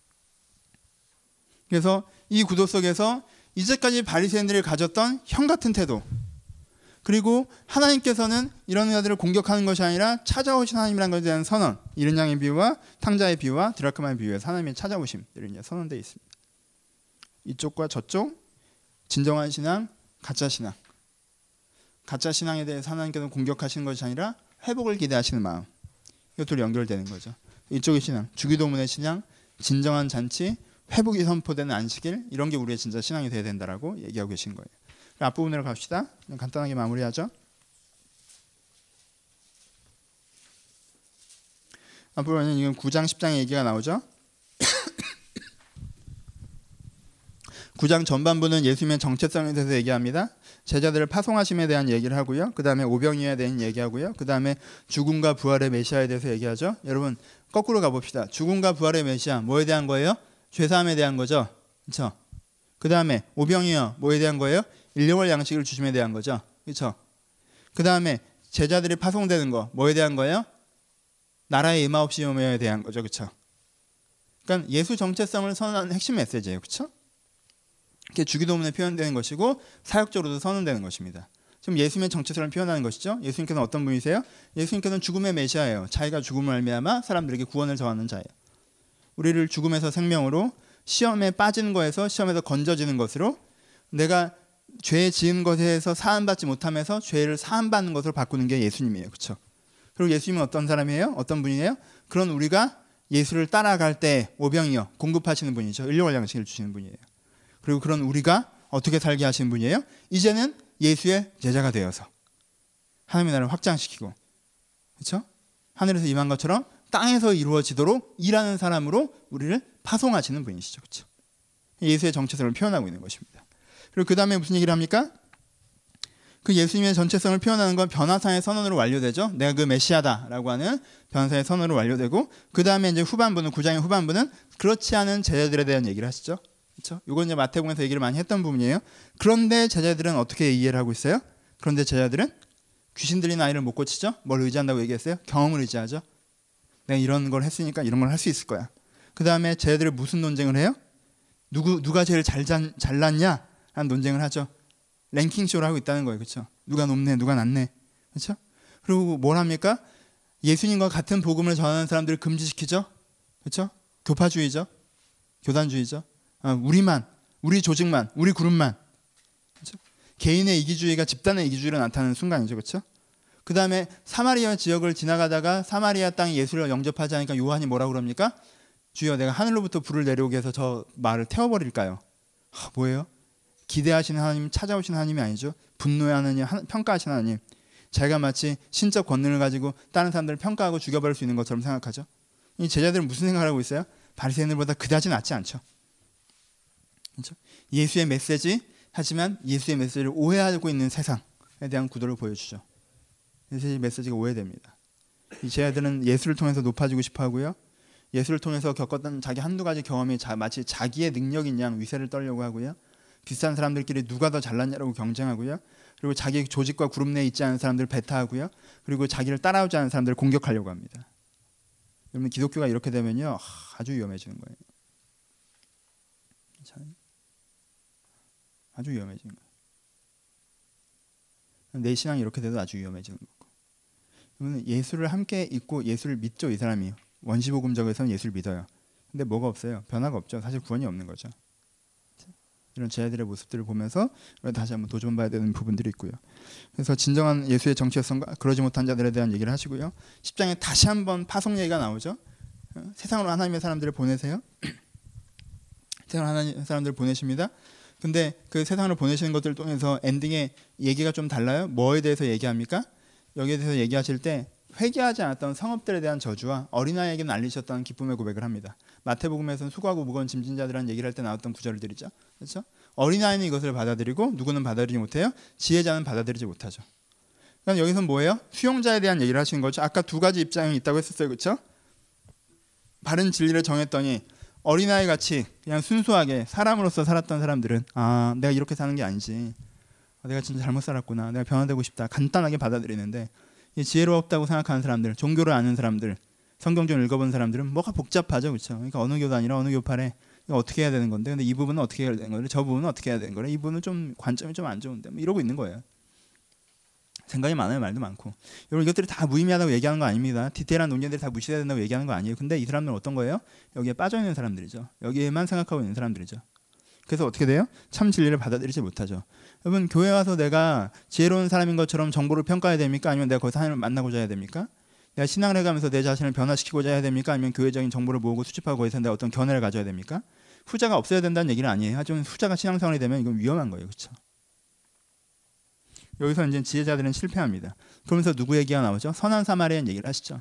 그래서 이 구도 속에서 이제까지 바리새인들이 가졌던 형 같은 태도, 그리고 하나님께서는 이런 자들을 공격하는 것이 아니라 찾아오신 하나님이라는 것에 대한 선언, 이른 양의 비유와 탕자의 비유와 드라크마의 비유에서 하나님의 찾아오심들이 이제 선언되어 있습니다. 이쪽과 저쪽, 진정한 신앙, 가짜 신앙. 가짜 신앙에 대해서 하나님께서 공격하시는 것이 아니라 회복을 기대하시는 마음, 이것들이 연결되는 거죠. 이쪽의 신앙, 주기도문의 신앙, 진정한 잔치, 회복이 선포되는 안식일, 이런 게 우리의 진짜 신앙이 되어야 된다라고 얘기하고 계신 거예요. 앞부분으로 갑시다. 간단하게 마무리하죠. 앞부분은 이건 구 장 십 장의 얘기가 나오죠. 구 장 전반부는 예수님의 정체성에 대해서 얘기합니다. 제자들을 파송하심에 대한 얘기를 하고요. 그 다음에 오병이어에 대한 얘기하고요. 그 다음에 죽음과 부활의 메시아에 대해서 얘기하죠. 여러분 거꾸로 가봅시다. 죽음과 부활의 메시아 뭐에 대한 거예요? 죄사함에 대한 거죠. 그렇죠? 그 다음에 오병이어 뭐에 대한 거예요? 일용할 양식을 주심에 대한 거죠. 그렇죠? 그 다음에 제자들이 파송되는 거 뭐에 대한 거예요? 나라의 임하옵시며에 대한 거죠. 그렇죠? 그러니까 예수 정체성을 선언하는 핵심 메시지예요. 그렇죠? 이렇게 주기도문에 표현되는 것이고 사역적으로도 선언되는 것입니다. 지금 예수님의 정체성을 표현하는 것이죠. 예수님께서는 어떤 분이세요? 예수님께서는 죽음의 메시아예요. 자기가 죽음을 알미하마 사람들에게 구원을 전하는 자예요. 우리를 죽음에서 생명으로, 시험에 빠지는 거에서 시험에서 건져지는 것으로, 내가 죄 지은 것에서 사함받지 못하면서 죄를 사함받는 것으로 바꾸는 게 예수님이에요. 그렇죠? 그리고 예수님은 어떤 사람이에요? 어떤 분이에요? 그런 우리가 예수를 따라갈 때 오병이어 공급하시는 분이죠. 일용할 양식을 주시는 분이에요. 그리고 그런 우리가 어떻게 살게 하시는 분이에요? 이제는 예수의 제자가 되어서 하나님의 나라를 확장시키고, 그렇죠? 하늘에서 임한 것처럼 땅에서 이루어지도록 일하는 사람으로 우리를 파송하시는 분이시죠. 그렇죠? 예수의 정체성을 표현하고 있는 것입니다. 그리고 그 다음에 무슨 얘기를 합니까? 그 예수님의 정체성을 표현하는 건 변화사의 선언으로 완료되죠. 내가 그 메시아다라고 하는 변화사의 선언으로 완료되고, 그 다음에 이제 후반부는, 구 장의 후반부는 그렇지 않은 제자들에 대한 얘기를 하시죠. 그렇죠? 이건 이제 마태복음에서 얘기를 많이 했던 부분이에요. 그런데 제자들은 어떻게 이해를 하고 있어요? 그런데 제자들은 귀신 들린 아이를 못 고치죠. 뭘 의지한다고 얘기했어요? 경험을 의지하죠. 내가 이런 걸 했으니까 이런 걸 할 수 있을 거야. 그 다음에 제자들이 무슨 논쟁을 해요? 누구 누가 제일 잘 잘났냐 하는 논쟁을 하죠. 랭킹 쇼를 하고 있다는 거예요. 그렇죠? 누가 높네, 누가 낮네. 그렇죠? 그리고 뭘 합니까? 예수님과 같은 복음을 전하는 사람들을 금지시키죠. 그렇죠? 교파주의죠. 교단주의죠. 아, 우리만, 우리 조직만, 우리 그룹만. 그렇죠? 개인의 이기주의가 집단의 이기주의로 나타나는 순간이죠. 그렇죠? 그 다음에 사마리아 지역을 지나가다가 사마리아 땅에 예수를 영접하지 않으니까 요한이 뭐라고 그럽니까? 주여, 내가 하늘로부터 불을 내려오게 해서 저 말을 태워버릴까요? 아, 뭐예요? 기대하시는 하나님, 찾아오시는 하나님이 아니죠. 분노하는 하나님, 평가하시는 하나님. 자기가 마치 신적 권능을 가지고 다른 사람들을 평가하고 죽여버릴 수 있는 것처럼 생각하죠. 이 제자들은 무슨 생각을 하고 있어요? 바리새인들보다 그다지 낫지 않죠. 그렇죠? 예수의 메시지, 하지만 예수의 메시지를 오해하고 있는 세상에 대한 구도를 보여주죠. 예수의 메시지가 오해됩니다. 이 제자들은 예수를 통해서 높아지고 싶어하고요. 예수를 통해서 겪었던 자기 한두 가지 경험이 자, 마치 자기의 능력인 양 위세를 떨려고 하고요. 비슷한 사람들끼리 누가 더 잘났냐라고 경쟁하고요. 그리고 자기 조직과 그룹 내에 있지 않은 사람들을 배타하고요. 그리고 자기를 따라오지 않은 사람들을 공격하려고 합니다. 여러분, 기독교가 이렇게 되면요, 아주 위험해지는 거예요. 아주 위험해지는 거예요. 내 신앙이 이렇게 돼도 아주 위험해지는 거고. 그러면 예수를 함께 믿고 예수를 믿죠. 이 사람이 원시복음적에서는 예수를 믿어요. 근데 뭐가 없어요? 변화가 없죠. 사실 구원이 없는 거죠. 이런 제자들의 모습들을 보면서 다시 한번 도전봐야 되는 부분들이 있고요. 그래서 진정한 예수의 정체성과 그러지 못한 자들에 대한 얘기를 하시고요. 십 장에 다시 한번 파송 얘기가 나오죠. 세상으로 하나님의 사람들을 보내세요. 세상으로 하나님의 사람들을 보내십니다. 근데 그 세상으로 보내시는 것들을 통해서 엔딩에 얘기가 좀 달라요. 뭐에 대해서 얘기합니까? 여기에 대해서 얘기하실 때 회개하지 않았던 성읍들에 대한 저주와 어린아이에게 날리셨던 기쁨의 고백을 합니다. 마태복음에서는 수고하고 무거운 짐진 자들이라는 얘기를 할 때 나왔던 구절들이죠. 그렇죠? 어린아이는 이것을 받아들이고 누구는 받아들이지 못해요? 지혜자는 받아들이지 못하죠. 그러니까 여기서는 뭐예요? 수용자에 대한 얘기를 하시는 거죠. 아까 두 가지 입장이 있다고 했었어요. 그렇죠? 바른 진리를 정했더니 어린아이 같이 그냥 순수하게 사람으로서 살았던 사람들은 아 내가 이렇게 사는 게 아니지, 내가 진짜 잘못 살았구나, 내가 변화되고 싶다, 간단하게 받아들이는데 지혜롭다고 생각하는 사람들, 종교를 아는 사람들, 성경 좀 읽어본 사람들은 뭐가 복잡하죠. 그렇죠? 그러니까 어느 교도 아니라 어느 교파래 이거 어떻게 해야 되는 건데, 근데 이 부분은 어떻게 해야 되는 거래, 저 부분은 어떻게 해야 되는 거래, 이 부분은 좀 관점이 좀 안 좋은데 뭐 이러고 있는 거예요. 생각이 많아요. 말도 많고. 여러분 이것들이 다 무의미하다고 얘기하는 거 아닙니다. 디테일한 논쟁들이 다 무시해야 된다고 얘기하는 거 아니에요. 근데 이 사람들은 어떤 거예요? 여기에 빠져있는 사람들이죠. 여기에만 생각하고 있는 사람들이죠. 그래서 어떻게 돼요? 참 진리를 받아들이지 못하죠. 여러분 교회 와서 내가 지혜로운 사람인 것처럼 정보를 평가해야 됩니까? 아니면 내가 거기서 하나님을 만나고자 해야 됩니까? 내가 신앙을 해가면서 내 자신을 변화시키고자 해야 됩니까? 아니면 교회적인 정보를 모으고 수집하고 거기서 내가 어떤 견해를 가져야 됩니까? 후자가 없어야 된다는 얘기는 아니에요. 하지만 후자가 신앙생활이 되면 이건 위험한 거예요. 그렇죠? 여기서 이제 지혜자들은 실패합니다. 그러면서 누구 얘기가 나오죠? 선한 사마리아인 얘기를 하시죠.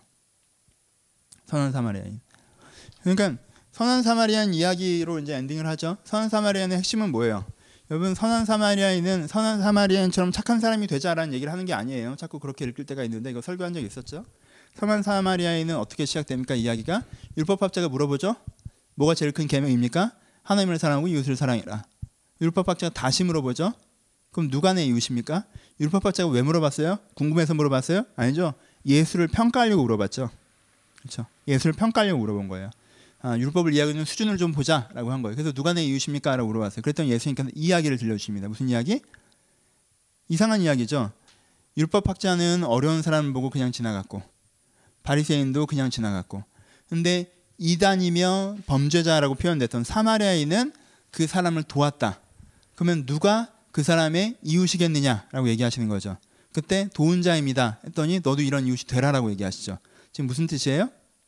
선한 사마리아인. 그러니까 선한 사마리아인 이야기로 이제 엔딩을 하죠. 선한 사마리아인의 핵심은 뭐예요? 여러분 선한 사마리아인은 선한 사마리아인처럼 착한 사람이 되자라는 얘기를 하는 게 아니에요. 자꾸 그렇게 읽을 때가 있는데 이거 설교한 적이 있었죠. 선한 사마리아인은 어떻게 시작됩니까? 이야기가 율법학자가 물어보죠. 뭐가 제일 큰 계명입니까? 하나님을 사랑하고 이웃을 사랑해라. 율법학자가 다시 물어보죠. 그럼 누가 내 이웃입니까? 율법학자가 왜 물어봤어요? 궁금해서 물어봤어요? 아니죠. 예수를 평가하려고 물어봤죠. 그렇죠. 예수를 평가하려고 물어본 거예요. 아, 율법을 이야기하는 수준을 좀 보자라고 한 거예요. 그래서 누가 내 이웃입니까? 라고 물어봤어요. 그랬더니 예수님께서 이 이야기를 들려주십니다. 무슨 이야기? 이상한 이야기죠. 율법학자는 어려운 사람을 보고 그냥 지나갔고 바리새인도 그냥 지나갔고, 근데 이단이며 범죄자라고 표현됐던 사마리아인은 그 사람을 도왔다. 그러면 누가 그 사람의 이웃이겠느냐라고 얘기하시는 거죠. 그때 도운 자입니다 했더니 너도 이런 이웃이 되라라고 얘기하시죠. 지금 무슨 뜻이에요?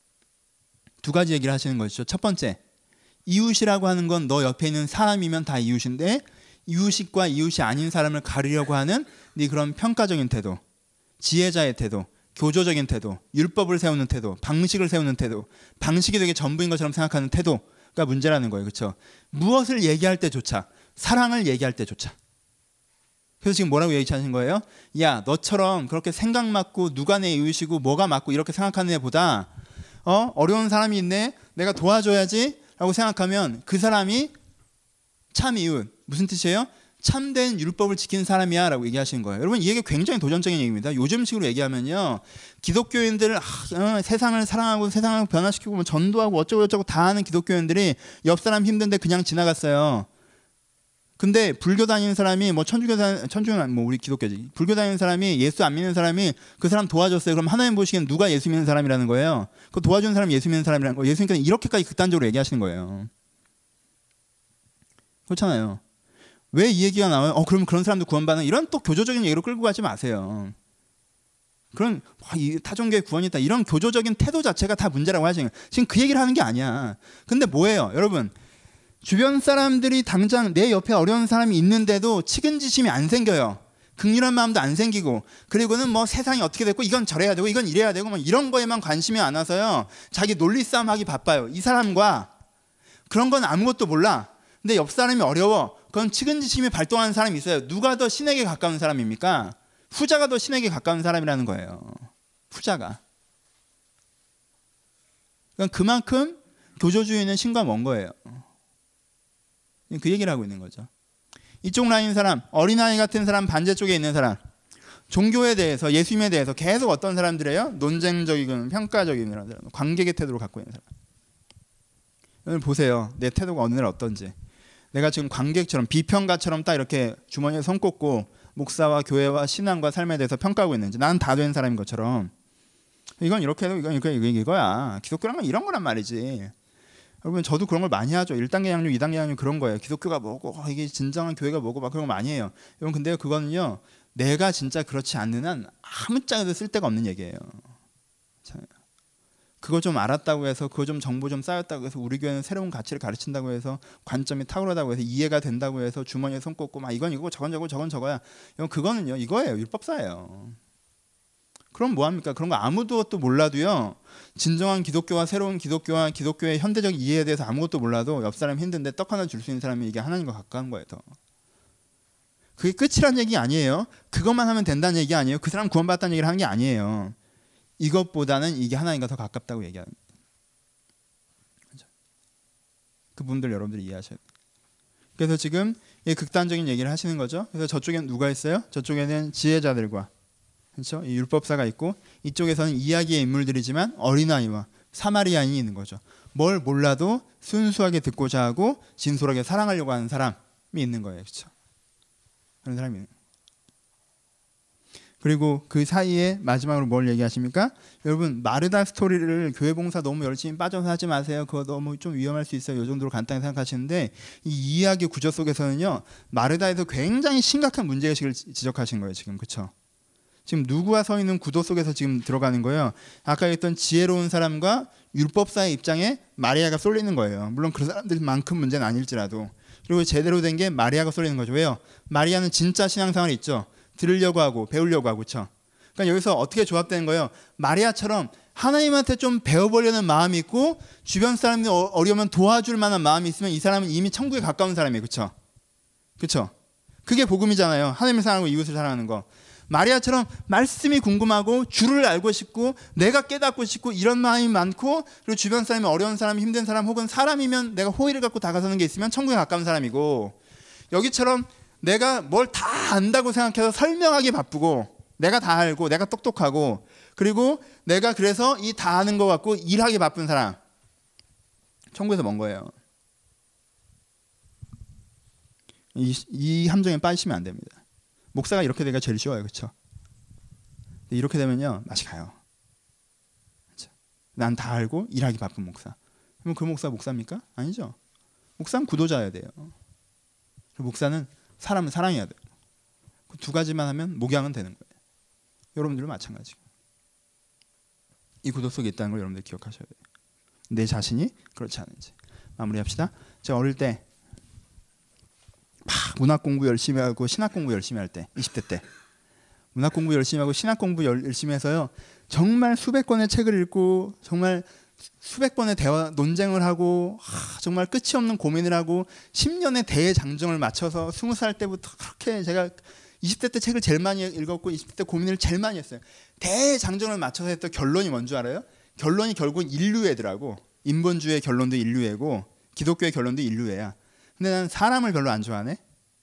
두 가지 얘기를 하시는 것이죠. 첫 번째, 이웃이라고 하는 건 너 옆에 있는 사람이면 다 이웃인데 이웃과 이웃이 아닌 사람을 가리려고 하는 네 그런 평가적인 태도, 지혜자의 태도, 교조적인 태도, 율법을 세우는 태도, 방식을 세우는 태도, 방식이 되게 전부인 것처럼 생각하는 태도가 문제라는 거예요. 그렇죠? 무엇을 얘기할 때조차, 사랑을 얘기할 때조차. 그래서 지금 뭐라고 얘기하신 거예요? 야, 너처럼 그렇게 생각 맞고 누가 내 이웃이고 뭐가 맞고 이렇게 생각하는 애보다 어? 어려운 사람이 있네, 내가 도와줘야지 라고 생각하면 그 사람이 참 이웃. 무슨 뜻이에요? 참된 율법을 지킨 사람이야 라고 얘기하시는 거예요. 여러분 이 얘기 굉장히 도전적인 얘기입니다. 요즘식으로 얘기하면요, 기독교인들 아, 어, 세상을 사랑하고 세상을 변화시키고 뭐 전도하고 어쩌고 저쩌고 다 하는 기독교인들이 옆 사람 힘든데 그냥 지나갔어요. 근데 불교 다니는 사람이 뭐 천주교 다 천주교는 뭐 우리 기독교지, 불교 다니는 사람이 예수 안 믿는 사람이 그 사람 도와줬어요. 그럼 하나님 보시기엔 누가 예수 믿는 사람이라는 거예요? 그 도와주는 사람이 예수 믿는 사람이라는 거예요. 예수님께서 이렇게까지 극단적으로 얘기하시는 거예요. 그렇잖아요. 왜 이 얘기가 나와요? 어 그러면 그런 사람도 구원받는, 이런 또 교조적인 얘기로 끌고 가지 마세요. 그런 타종교의 구원이 있다, 이런 교조적인 태도 자체가 다 문제라고 하시는 거예요. 지금 그 얘기를 하는 게 아니야. 근데 뭐예요 여러분? 주변 사람들이 당장 내 옆에 어려운 사람이 있는데도 측은지심이 안 생겨요. 긍휼한 마음도 안 생기고, 그리고는 뭐 세상이 어떻게 됐고 이건 저래야 되고 이건 이래야 되고 뭐 이런 거에만 관심이 안 와서요, 자기 논리 싸움 하기 바빠요. 이 사람과 그런 건 아무것도 몰라. 근데 옆 사람이 어려워. 그건 측은지심이 발동하는 사람이 있어요. 누가 더 신에게 가까운 사람입니까? 후자가 더 신에게 가까운 사람이라는 거예요. 후자가. 그러니까 그만큼 교조주의는 신과 먼 거예요. 그 얘기를 하고 있는 거죠. 이쪽 라인 사람, 어린아이 같은 사람, 반대쪽에 있는 사람, 종교에 대해서, 예수님에 대해서 계속 어떤 사람들이에요? 논쟁적이고 평가적인 사람, 관객의 태도를 갖고 있는 사람. 오늘 보세요. 내 태도가 어느 날 어떤지. 내가 지금 관객처럼, 비평가처럼 딱 이렇게 주머니에 손 꽂고 목사와 교회와 신앙과 삶에 대해서 평가하고 있는지, 나는 다 된 사람인 것처럼 이건 이렇게 해도 이건 이거 이거야. 기독교란 건 이런 거란 말이지. 여러분 저도 그런 걸 많이 하죠. 일 단계 양육, 이 단계 양육 그런 거예요. 기독교가 뭐고 어, 이게 진정한 교회가 뭐고 막 그런 거 많이 해요. 여러분 근데 그거는요. 내가 진짜 그렇지 않는 한 아무짝에도 쓸데가 없는 얘기예요. 그거 좀 알았다고 해서 그거 좀 정보 좀 쌓였다고 해서 우리 교회는 새로운 가치를 가르친다고 해서 관점이 탁월하다고 해서 이해가 된다고 해서 주머니에 손 꽂고 막 이건 이거고 저건 저거 저건 저거야. 그거는요. 이거예요. 율법사예요. 그럼 뭐합니까? 그런 거 아무것도 몰라도요. 진정한 기독교와 새로운 기독교와 기독교의 현대적 이해에 대해서 아무것도 몰라도 옆 사람이 힘든데 떡 하나 줄 수 있는 사람이 이게 하나님과 가까운 거예요. 더. 그게 끝이란 얘기 아니에요. 그것만 하면 된다는 얘기 아니에요. 그 사람 구원받았다는 얘기를 하는 게 아니에요. 이것보다는 이게 하나님과 더 가깝다고 얘기합니다. 그렇죠? 그분들 여러분들이 이해하셔야 돼요. 그래서 지금 극단적인 얘기를 하시는 거죠. 그래서 저쪽에는 누가 있어요? 저쪽에는 지혜자들과 그렇죠? 이 율법사가 있고 이쪽에서는 이야기의 인물들이지만 어린아이와 사마리아인이 있는 거죠. 뭘 몰라도 순수하게 듣고자 하고 진솔하게 사랑하려고 하는 사람이 있는 거예요. 그렇죠? 그런 사람이 있는 거예요. 그리고 그 사이에 마지막으로 뭘 얘기하십니까? 여러분 마르다 스토리를 교회 봉사 너무 열심히 빠져서 하지 마세요. 그거 너무 좀 위험할 수 있어요. 이 정도로 간단히 생각하시는데 이 이야기 구조 속에서는요. 마르다에서 굉장히 심각한 문제의식을 지적하신 거예요. 지금 그렇죠? 지금 누구와 서 있는 구도 속에서 지금 들어가는 거예요. 아까 했던 지혜로운 사람과 율법사의 입장에 마리아가 쏠리는 거예요. 물론 그 사람들만큼 문제는 아닐지라도. 그리고 제대로 된 게 마리아가 쏠리는 거죠. 왜요? 마리아는 진짜 신앙생활이 있죠. 들으려고 하고 배우려고 하고 그렇죠. 그러니까 여기서 어떻게 조합되는 거예요? 마리아처럼 하나님한테 좀 배워보려는 마음이 있고 주변 사람들이 어려우면 도와줄 만한 마음이 있으면 이 사람은 이미 천국에 가까운 사람이에요. 그렇죠? 그렇죠? 그게 복음이잖아요. 하나님을 사랑하고 이웃을 사랑하는 거. 마리아처럼 말씀이 궁금하고 주를 알고 싶고 내가 깨닫고 싶고 이런 마음이 많고 그리고 주변 사람이 어려운 사람, 힘든 사람 혹은 사람이면 내가 호의를 갖고 다가서는 게 있으면 천국에 가까운 사람이고 여기처럼 내가 뭘 다 안다고 생각해서 설명하기 바쁘고 내가 다 알고 내가 똑똑하고 그리고 내가 그래서 이 다 아는 거 갖고 일하기 바쁜 사람 천국에서 먼 거예요. 이, 이 함정에 빠지시면 안 됩니다. 목사가 이렇게 되기가 제일 쉬워요. 그렇죠? 이렇게 되면요. 맛이 가요. 그렇죠? 난 다 알고 일하기 바쁜 목사. 그럼 그 목사 목사입니까? 아니죠. 목사는 구도자여야 돼요. 목사는 사람을 사랑해야 돼요. 그 두 가지만 하면 목양은 되는 거예요. 여러분들도 마찬가지고. 이 구도 속에 있다는 걸 여러분들 기억하셔야 돼요. 내 자신이 그렇지 않은지. 마무리합시다. 제가 어릴 때 막 문학 공부 열심히 하고 신학 공부 열심히 할 때 이십 대 때 문학 공부 열심히 하고 신학 공부 열심히 해서요. 정말 수백 권의 책을 읽고 정말 수백 번의 대화 논쟁을 하고 하, 정말 끝이 없는 고민을 하고 십 년의 대장정을 맞춰서 스무 살 때부터 그렇게 제가 이십 대 때 책을 제일 많이 읽었고 이십 대 때 고민을 제일 많이 했어요. 대장정을 맞춰서 했던 결론이 뭔지 알아요? 결론이 결국 인류애더라고. 인본주의의 결론도 인류애고 기독교의 결론도 인류애야. 근데 난 사람을 별로 안 좋아하네.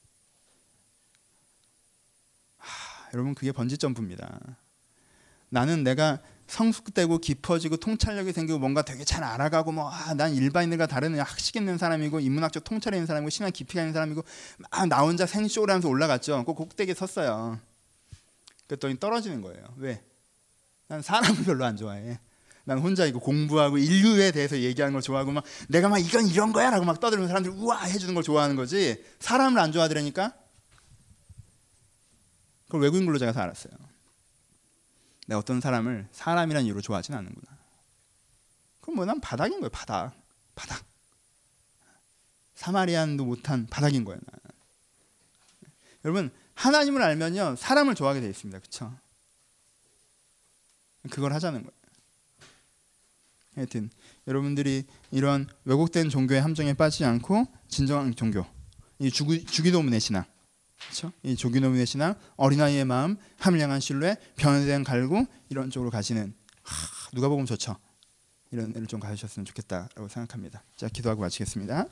하, 여러분 그게 번지점프입니다. 나는 내가 성숙되고 깊어지고 통찰력이 생기고 뭔가 되게 잘 알아가고 뭐 난 아, 일반인들과 다른 학식 있는 사람이고 인문학적 통찰이 있는 사람이고 신학 깊이가 있는 사람이고 막 나 혼자 생쇼를 하면서 올라갔죠. 그 꼭대기에 섰어요. 그랬더니 떨어지는 거예요. 왜? 난 사람을 별로 안 좋아해. 난 혼자 이거 공부하고 인류에 대해서 얘기하는 걸 좋아하고 막 내가 막 이건 이런 거야 라고 막 떠들면 사람들이 우와 해주는 걸 좋아하는 거지 사람을 안 좋아하더라니까. 그걸 외국인 근로자가 다 알았어요. 내가 어떤 사람을 사람이라는 이유로 좋아하진 않는구나. 그럼 뭐 난 바닥인 거예요. 바닥. 바닥. 사마리안도 못한 바닥인 거예요. 난. 여러분 하나님을 알면요 사람을 좋아하게 돼 있습니다. 그렇죠? 그걸 하자는 거예요. 하여튼 여러분들이 이런 왜곡된 종교의 함정에 빠지지 않고 진정한 종교, 이 주기, 주기도문의 신앙, 그렇죠? 이 주기도문의 신앙, 어린아이의 마음, 하늘 향한 신뢰, 변화된 갈구 이런 쪽으로 가시는 하, 누가 보면 좋죠. 이런 애를 좀 가지셨으면 좋겠다라고 생각합니다. 자, 기도하고 마치겠습니다.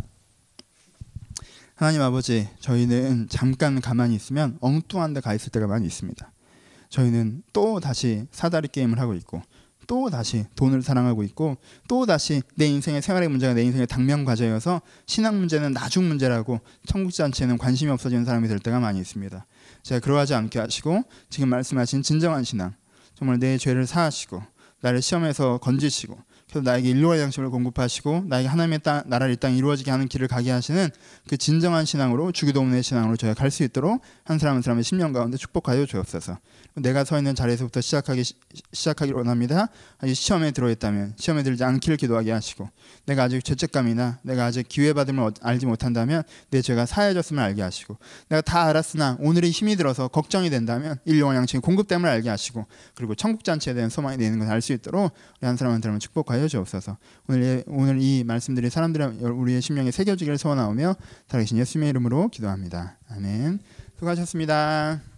하나님 아버지, 저희는 잠깐 가만히 있으면 엉뚱한 데 가 있을 때가 많이 있습니다. 저희는 또 다시 사다리 게임을 하고 있고 또 다시 돈을 사랑하고 있고 또 다시 내 인생의 생활의 문제가 내 인생의 당면 과제여서 신앙 문제는 나중 문제라고 천국잔치에는 관심이 없어지는 사람이 될 때가 많이 있습니다. 제가 그러하지 않게 하시고 지금 말씀하신 진정한 신앙, 정말 내 죄를 사하시고 나를 시험에서 건지시고 그래서 나에게 일용할 양식을 공급하시고 나에게 하나님의 땅, 나라를 이 땅에 이루어지게 하는 길을 가게 하시는 그 진정한 신앙으로 주기도문의 신앙으로 저희가 갈 수 있도록 한 사람 한 사람의 심령 가운데 축복하여 주옵소서. 내가 서 있는 자리에서부터 시작하기 시작하기를 원합니다. 아직 시험에 들어있다면 시험에 들지 않기를 기도하게 하시고, 내가 아직 죄책감이나 내가 아직 기회받음을 알지 못한다면 내 죄가 사해졌음을 알게 하시고, 내가 다 알았으나 오늘의 힘이 들어서 걱정이 된다면 일용할 양식의 공급됨을 알게 하시고, 그리고 천국잔치에 대한 소망이 되는 것을 알 수 있도록 우리 한 사람 한 사람을 축복하여 주옵소서. 오늘, 오늘 이 말씀들이 사람들의 우리의 심령에 새겨지기를 소원하오며 살아계신 예수님의 이름으로 기도합니다. 아멘. 수고하셨습니다.